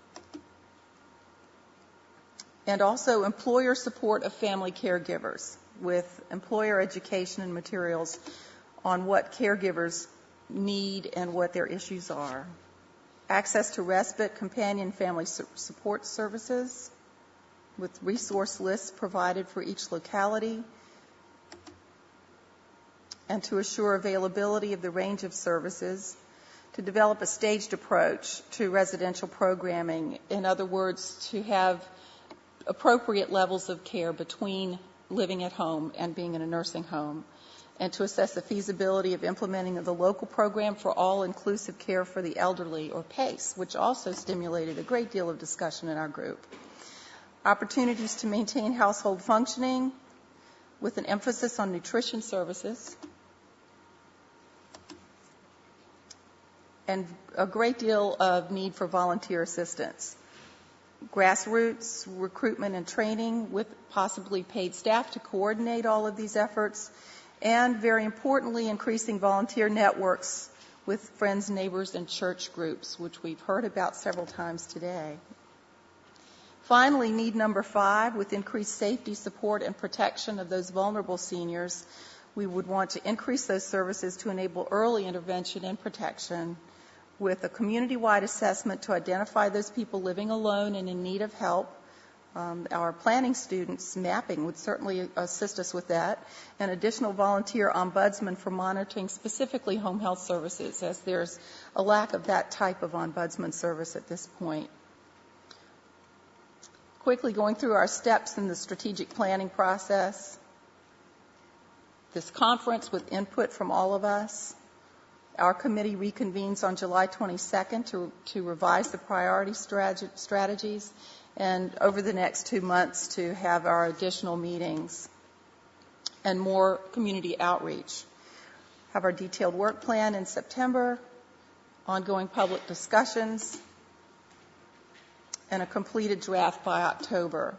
and also employer support of family caregivers with employer education and materials on what caregivers need and what their issues are. Access to respite, companion family su- support services with resource lists provided for each locality, and to assure availability of the range of services, to develop a staged approach to residential programming. In other words, to have appropriate levels of care between living at home and being in a nursing home, and to assess the feasibility of implementing the local program for all-inclusive care for the elderly, or PACE, which also stimulated a great deal of discussion in our group. Opportunities to maintain household functioning with an emphasis on nutrition services, and a great deal of need for volunteer assistance. Grassroots recruitment and training with possibly paid staff to coordinate all of these efforts, and very importantly, increasing volunteer networks with friends, neighbors, and church groups, which we've heard about several times today. Finally, need number five, with increased safety, support, and protection of those vulnerable seniors, we would want to increase those services to enable early intervention and protection with a community-wide assessment to identify those people living alone and in need of help. Um, our planning students, mapping, would certainly assist us with that, and additional volunteer ombudsman for monitoring specifically home health services, as there's a lack of that type of ombudsman service at this point. Quickly going through our steps in the strategic planning process. This conference with input from all of us. Our committee reconvenes on July twenty-second to, to revise the priority strat- strategies, and over the next two months to have our additional meetings and more community outreach. Have our detailed work plan in September, ongoing public discussions, and a completed draft by October.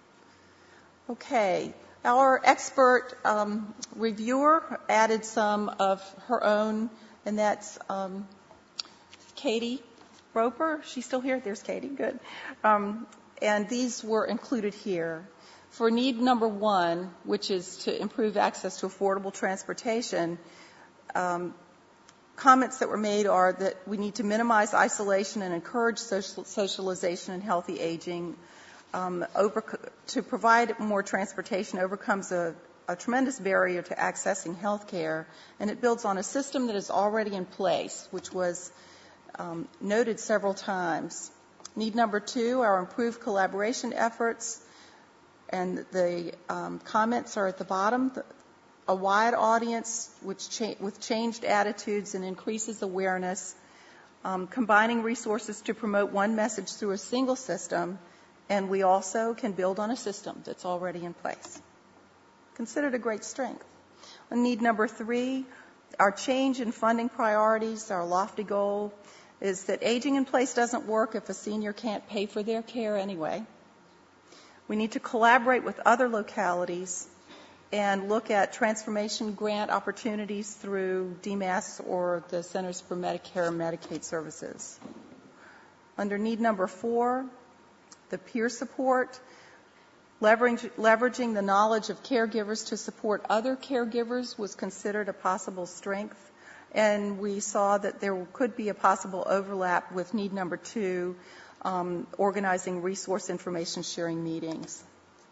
Okay, our expert um, reviewer added some of her own, and that's um, Katie Roper. She's still here? There's Katie, good. Um, and these were included here. For need number one, which is to improve access to affordable transportation, um, comments that were made are that we need to minimize isolation and encourage social, socialization and healthy aging. Um, over, to provide more transportation overcomes a, a tremendous barrier to accessing health care, and it builds on a system that is already in place, which was um, noted several times. Need number two, our improved collaboration efforts, and the um, comments are at the bottom. The, a wide audience which cha- with changed attitudes and increases awareness, um, combining resources to promote one message through a single system, and we also can build on a system that's already in place. Considered a great strength. On need number three, our change in funding priorities, our lofty goal is that aging in place doesn't work if a senior can't pay for their care anyway. We need to collaborate with other localities and look at transformation grant opportunities through D M A S or the Centers for Medicare and Medicaid Services. Under need number four, the peer support, leveraging, leveraging the knowledge of caregivers to support other caregivers was considered a possible strength, and we saw that there could be a possible overlap with need number two, um, organizing resource information sharing meetings.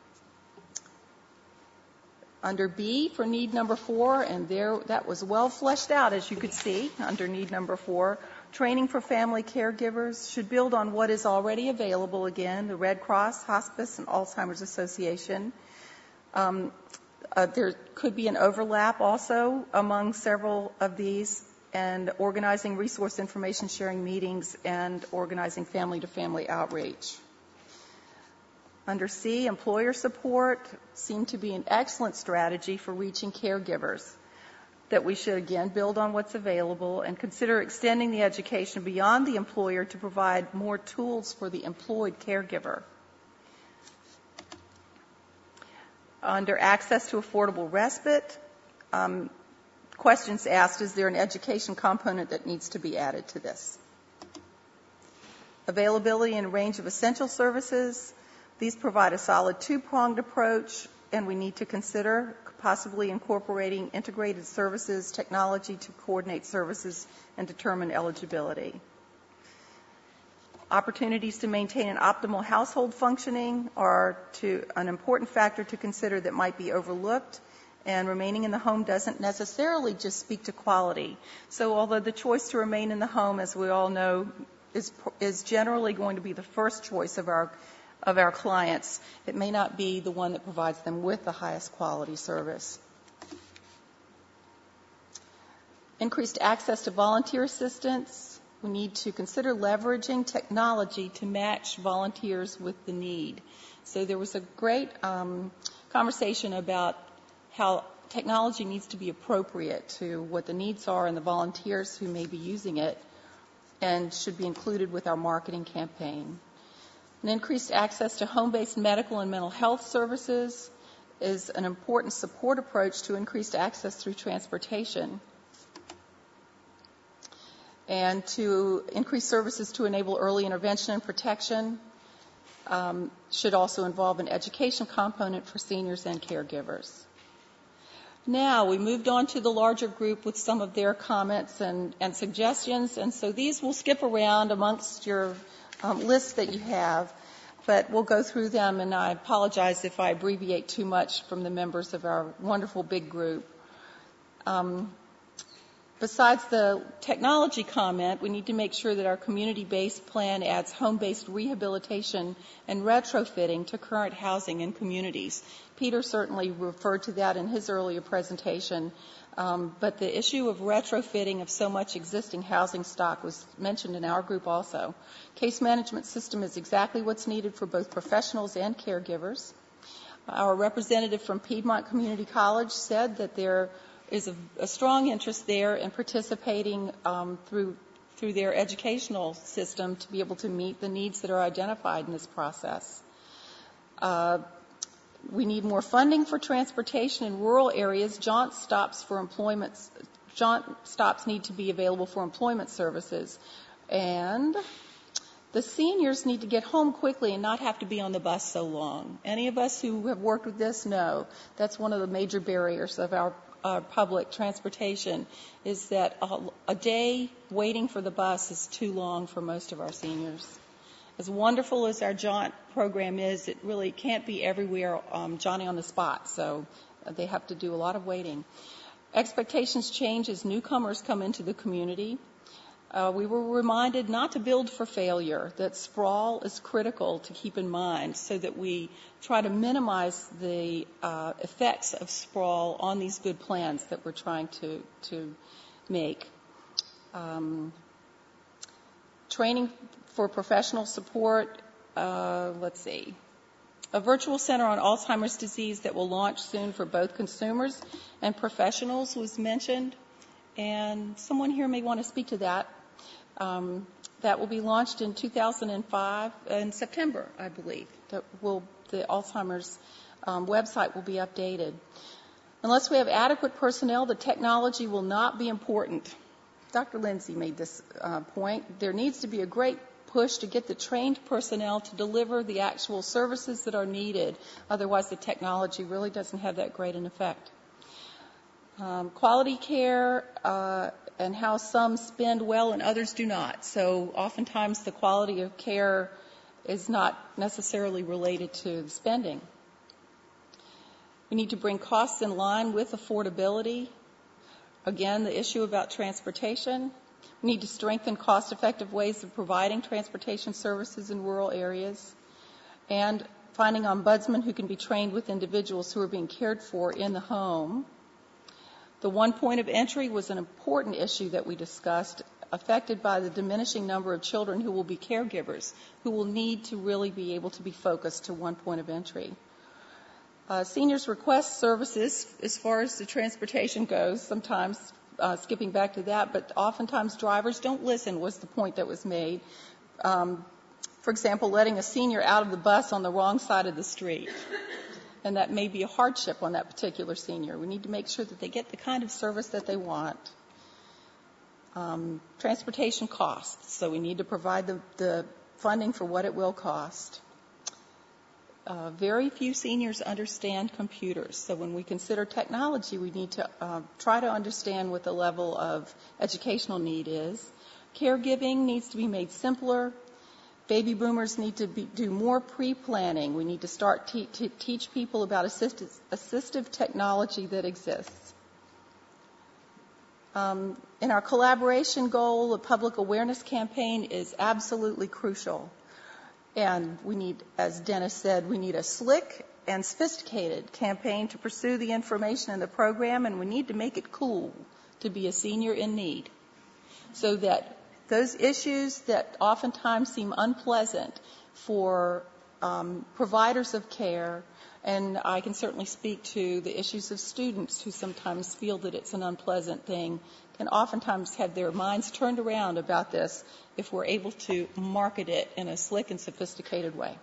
Under B for need number four, and there that was well fleshed out, as you could see, under need number four, training for family caregivers should build on what is already available, again, the Red Cross, Hospice, and Alzheimer's Association. Um, uh, there could be an overlap also among several of these, and organizing resource information sharing meetings and organizing family-to-family outreach. Under C, employer support seemed to be an excellent strategy for reaching caregivers, that we should, again, build on what's available and consider extending the education beyond the employer to provide more tools for the employed caregiver. Under access to affordable respite, um, questions asked, is there an education component that needs to be added to this? Availability and range of essential services. These provide a solid two-pronged approach, and we need to consider possibly incorporating integrated services, technology to coordinate services and determine eligibility. Opportunities to maintain an optimal household functioning are to, an important factor to consider that might be overlooked, and remaining in the home doesn't necessarily just speak to quality. So although the choice to remain in the home, as we all know, is, is generally going to be the first choice of our of our clients, it may not be the one that provides them with the highest quality service. Increased access to volunteer assistance. We need to consider leveraging technology to match volunteers with the need. So there was a great um, conversation about how technology needs to be appropriate to what the needs are and the volunteers who may be using it, and should be included with our marketing campaign. An increased access to home-based medical and mental health services is an important support approach to increased access through transportation. And to increase services to enable early intervention and protection um, should also involve an education component for seniors and caregivers. Now, we moved on to the larger group with some of their comments and, and suggestions, and so these will skip around amongst your um, list that you have, but we'll go through them, and I apologize if I abbreviate too much from the members of our wonderful big group. Um, besides the technology comment, we need to make sure that our community-based plan adds home-based rehabilitation and retrofitting to current housing in communities. Peter certainly referred to that in his earlier presentation, um, but the issue of retrofitting of so much existing housing stock was mentioned in our group also. Case management system is exactly what's needed for both professionals and caregivers. Our representative from Piedmont Community College said that there is a, a strong interest there in participating um, through through their educational system to be able to meet the needs that are identified in this process. Uh, we need more funding for transportation in rural areas. Jaunt stops for employment. Jaunt stops need to be available for employment services, and the seniors need to get home quickly and not have to be on the bus so long. Any of us who have worked with this know that's one of the major barriers of our Uh, public transportation, is that a, a day waiting for the bus is too long for most of our seniors. As wonderful as our Jaunt program is, it really can't be everywhere um, Johnny on the spot, so they have to do a lot of waiting. Expectations change as newcomers come into the community. Uh, we were reminded not to build for failure, that sprawl is critical to keep in mind so that we try to minimize the uh, effects of sprawl on these good plans that we're trying to, to make. Um, training for professional support, uh, let's see. A virtual center on Alzheimer's disease that will launch soon for both consumers and professionals was mentioned, and someone here may want to speak to that. Um, that will be launched in two thousand five, in September, I believe. That will, the Alzheimer's um, website will be updated. Unless we have adequate personnel, the technology will not be important. Doctor Lindsay made this uh, point. There needs to be a great push to get the trained personnel to deliver the actual services that are needed. Otherwise, the technology really doesn't have that great an effect. Um, quality care uh, and how some spend well and others do not. So oftentimes the quality of care is not necessarily related to the spending. We need to bring costs in line with affordability. Again, the issue about transportation. We need to strengthen cost-effective ways of providing transportation services in rural areas, and finding ombudsmen who can be trained with individuals who are being cared for in the home. The one point of entry was an important issue that we discussed, affected by the diminishing number of children who will be caregivers, who will need to really be able to be focused to one point of entry. Uh, seniors request services as far as the transportation goes, sometimes uh, skipping back to that, but oftentimes drivers don't listen was the point that was made. Um, for example, letting a senior out of the bus on the wrong side of the street. and that may be a hardship on that particular senior. We need to make sure that they get the kind of service that they want. Um, transportation costs, so we need to provide the, the funding for what it will cost. Uh, very few seniors understand computers, so when we consider technology, we need to uh, try to understand what the level of educational need is. Caregiving needs to be made simpler. Baby boomers need to be, do more pre-planning. We need to start te- to teach people about assistive, assistive technology that exists. Um, in our collaboration goal, a public awareness campaign is absolutely crucial. And we need, as Dennis said, we need a slick and sophisticated campaign to pursue the information in the program, and we need to make it cool to be a senior in need, so that those issues that oftentimes seem unpleasant for um, providers of care, and I can certainly speak to the issues of students who sometimes feel that it's an unpleasant thing, can oftentimes have their minds turned around about this if we're able to market it in a slick and sophisticated way.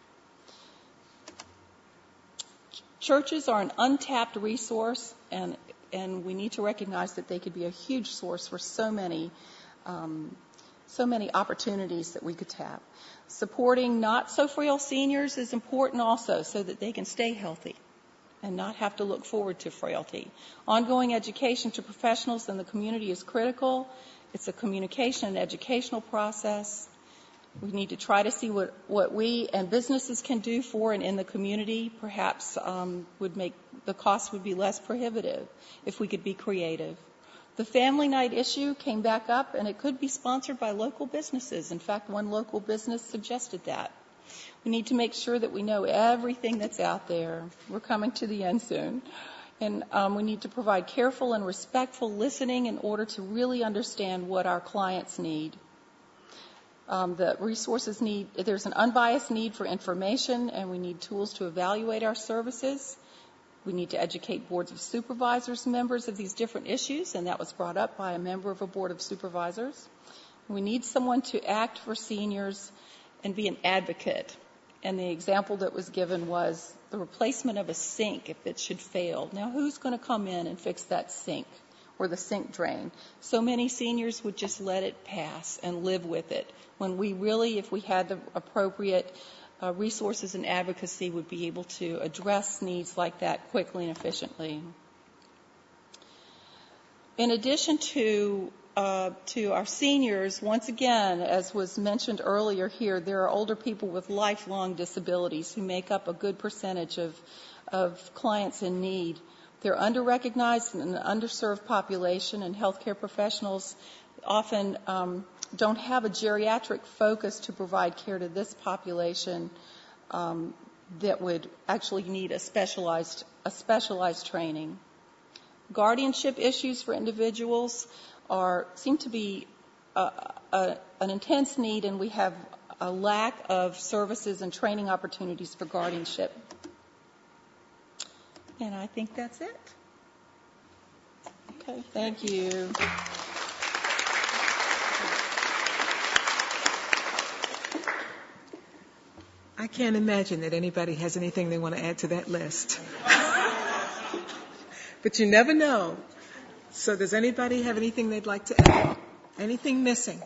Churches are an untapped resource, and, and we need to recognize that they could be a huge source for so many um, so many opportunities that we could tap. Supporting not-so-frail seniors is important also, so that they can stay healthy and not have to look forward to frailty. Ongoing education to professionals in the community is critical. It's a communication and educational process. We need to try to see what, what we and businesses can do for and in the community. Perhaps um, would make the cost would be less prohibitive if we could be creative. The family night issue came back up, and it could be sponsored by local businesses. In fact, one local business suggested that. We need to make sure that we know everything that's out there. We're coming to the end soon. And um, we need to provide careful and respectful listening in order to really understand what our clients need. Um, the resources need, there's an unbiased need for information, and we need tools to evaluate our services. We need to educate boards of supervisors, members of these different issues, and that was brought up by a member of a board of supervisors. We need someone to act for seniors and be an advocate. And the example that was given was the replacement of a sink if it should fail. Now, who's going to come in and fix that sink or the sink drain? So many seniors would just let it pass and live with it, when we really, if we had the appropriate Uh, resources and advocacy, would be able to address needs like that quickly and efficiently. In addition to uh, to our seniors, once again, as was mentioned earlier here, there are older people with lifelong disabilities who make up a good percentage of of clients in need. They're under-recognized and an underserved population, and healthcare professionals often um, don't have a geriatric focus to provide care to this population um, that would actually need a specialized a specialized training. Guardianship issues for individuals are seem to be a, a, an intense need, and we have a lack of services and training opportunities for guardianship. And I think that's it. Okay, thank you. I can't imagine that anybody has anything they want to add to that list. But you never know. So does anybody have anything they'd like to add? Anything missing?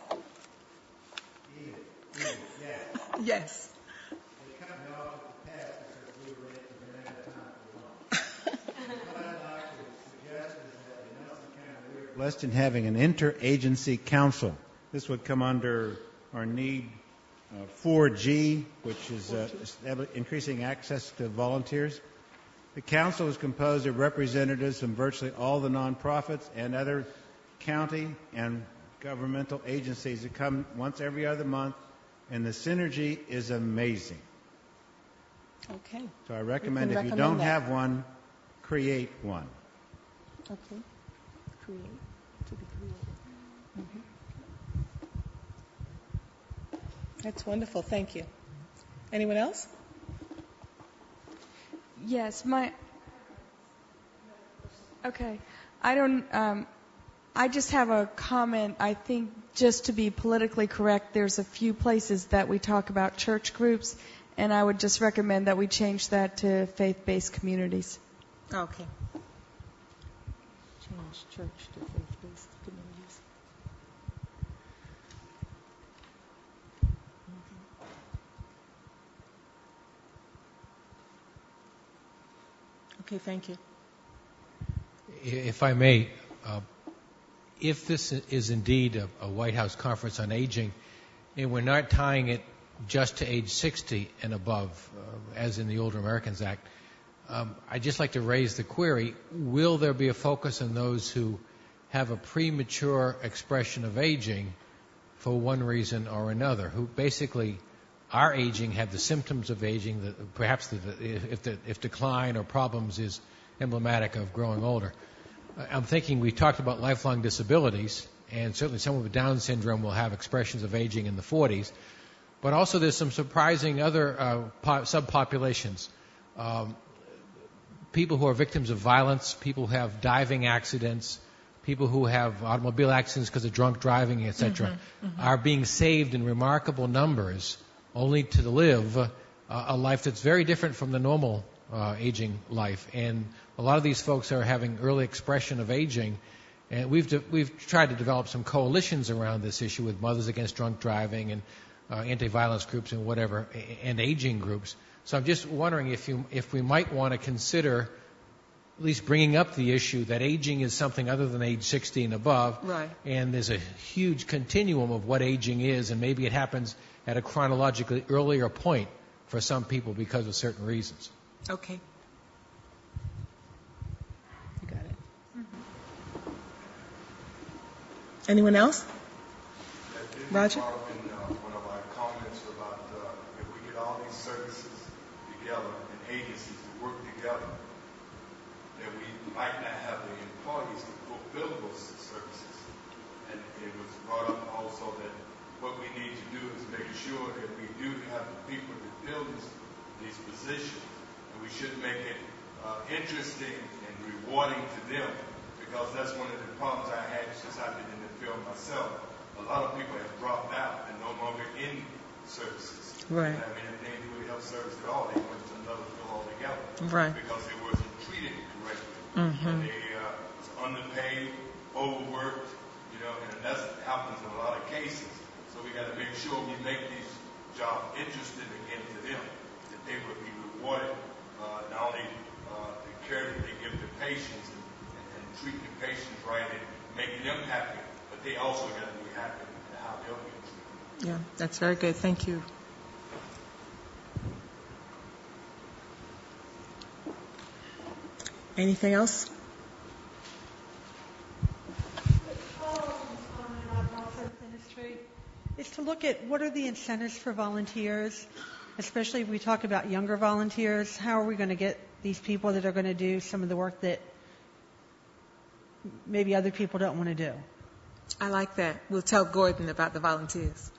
Yes. Blessed in having an interagency council. This would come under our need uh, four G, which is uh, increasing access to volunteers. The council is composed of representatives from virtually all the nonprofits and other county and governmental agencies that come once every other month, and the synergy is amazing. Okay. So I recommend if recommend you don't that. have one, create one. Okay. Create. To be created. Mm-hmm. That's wonderful. Thank you. Anyone else? Yes, my. Okay. I don't. Um, I just have a comment. I think just to be politically correct, there's a few places that we talk about church groups, and I would just recommend that we change that to faith-based communities. Okay. Change church to faith-based communities. Okay, thank you. If I may, uh, if this is indeed a, a White House Conference on Aging, and we're not tying it just to age sixty and above, uh, as in the Older Americans Act, um, I'd just like to raise the query, will there be a focus on those who have a premature expression of aging for one reason or another, who basically are aging, have the symptoms of aging, that perhaps the, if, the, if decline or problems is emblematic of growing older. I'm thinking we talked about lifelong disabilities, and certainly someone with Down syndrome will have expressions of aging in the forties, but also there's some surprising other uh, po- subpopulations. Um, people who are victims of violence, people who have diving accidents, people who have automobile accidents because of drunk driving, et cetera, mm-hmm, mm-hmm. are being saved in remarkable numbers only to live uh, a life that's very different from the normal uh, aging life. And a lot of these folks are having early expression of aging, and we've de- we've tried to develop some coalitions around this issue with Mothers Against Drunk Driving and uh, anti-violence groups and whatever, and aging groups. So I'm just wondering if you if we might want to consider at least bringing up the issue that aging is something other than age sixty and above, right. And there's a huge continuum of what aging is, and maybe it happens at a chronologically earlier point for some people because of certain reasons. Okay. You got it. Mm-hmm. Anyone else? Roger? One of our comments about uh, if we get all these services together and agencies to work together, that we might not have the employees to fulfill those services. And it was brought up also that what we need to do is make sure that we do have the people to fill these, these positions. And we should make it uh, interesting and rewarding to them, because that's one of the problems I had since I've been in the field myself. A lot of people have dropped out and no longer in services. Right. I mean, if they didn't do health service at all, they went to another field altogether. Right. Because they wasn't treated correctly. Mm-hmm. And they uh, was underpaid, overworked, you know, and that happens in a lot of cases. So we got to make sure we make these jobs interesting again to them, that they would be rewarded uh, not only uh, the care that they give the patients and, and, and treat the patients right and making them happy, but they also got to be happy in how they'll be treated. Yeah, that's very good. Thank you. Anything else? Is to look at what are the incentives for volunteers, especially if we talk about younger volunteers. How are we going to get these people that are going to do some of the work that maybe other people don't want to do? I like that. We'll tell Gordon about the volunteers.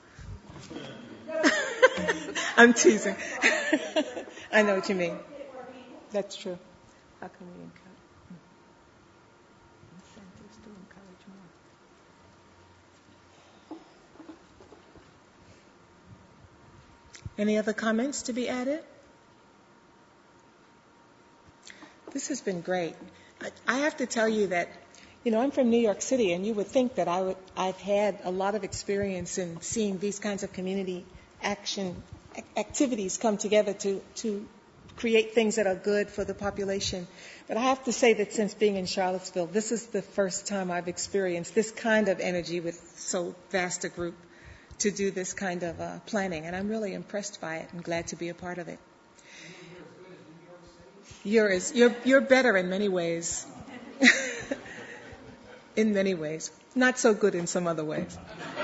I'm teasing. I know what you mean. That's true. How can we encourage incentives to encourage more? Any other comments to be added? This has been great. I, I have to tell you that, you know, I'm from New York City, and you would think that I would, I've had a lot of experience in seeing these kinds of community action activities come together to, to create things that are good for the population. But I have to say that since being in Charlottesville, this is the first time I've experienced this kind of energy with so vast a group to do this kind of uh, planning. And I'm really impressed by it and glad to be a part of it. You're, as, you're, you're better in many ways. In many ways. Not so good in some other ways.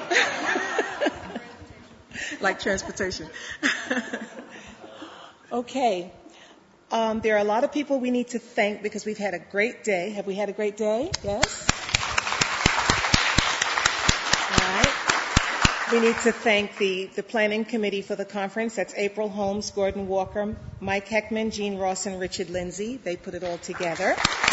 Like transportation. Okay. Um, there are a lot of people we need to thank because we've had a great day. Have we had a great day? Yes? All right. We need to thank the, the planning committee for the conference. That's April Holmes, Gordon Walker, Mike Heckman, Jean Ross, and Richard Lindsay. They put it all together.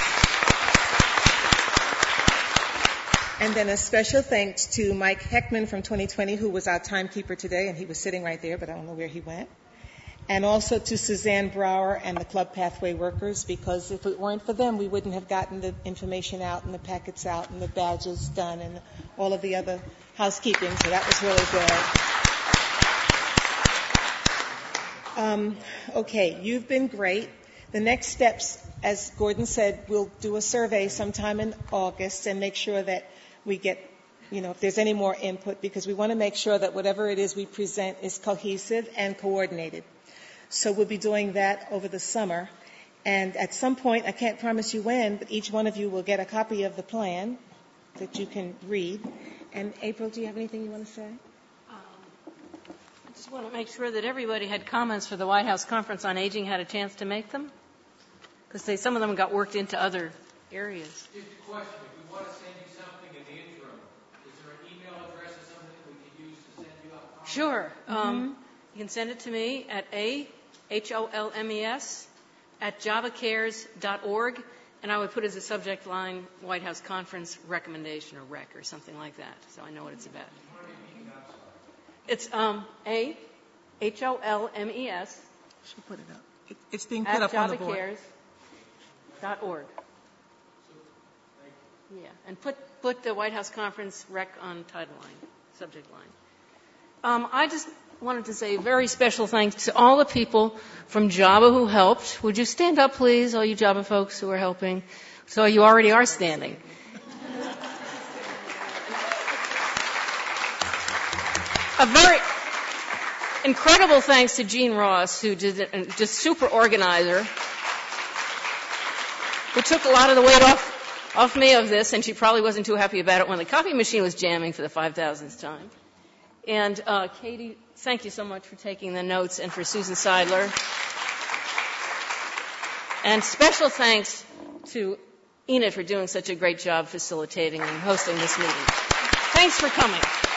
And then a special thanks to Mike Heckman from twenty twenty, who was our timekeeper today, and he was sitting right there, but I don't know where he went. and also to Suzanne Brower and the Club Pathway workers, because if it weren't for them, we wouldn't have gotten the information out and the packets out and the badges done and all of the other housekeeping, so that was really good. Um, okay, you've been great. The next steps, as Gordon said, we'll do a survey sometime in August and make sure that we get, you know, if there's any more input, because we want to make sure that whatever it is we present is cohesive and coordinated. So we'll be doing that over the summer. And at some point, I can't promise you when, but each one of you will get a copy of the plan that you can read. And April, do you have anything you want to say? Um, I just want to make sure that everybody had comments for the White House Conference on Aging, had a chance to make them, because some of them got worked into other areas. Just a question. If we want to send you something in the interim, is there an email address or something we could use to send you out comments? Sure. Mm-hmm. Um, you can send it to me at A, H O L M E S, at java cares dot org, and I would put as a subject line White House Conference recommendation or rec or something like that, so I know what it's about. It's um, A, H O L M E S. She'll put it up. It, it's being put up on the board. At java cares dot org. Yeah, and put, put the White House Conference rec on title line, subject line. Um, I just wanted to say very special thanks to all the people from JAVA who helped. Would you stand up, please, all you JAVA folks who are helping? So you already are standing. A very incredible thanks to Jean Ross, who did it, just super organizer, who took a lot of the weight off, off me of this, and she probably wasn't too happy about it when the copy machine was jamming for the five thousandth time. And uh, Katie, thank you so much for taking the notes, and for Susan Seidler. And special thanks to Enid for doing such a great job facilitating and hosting this meeting. Thanks for coming.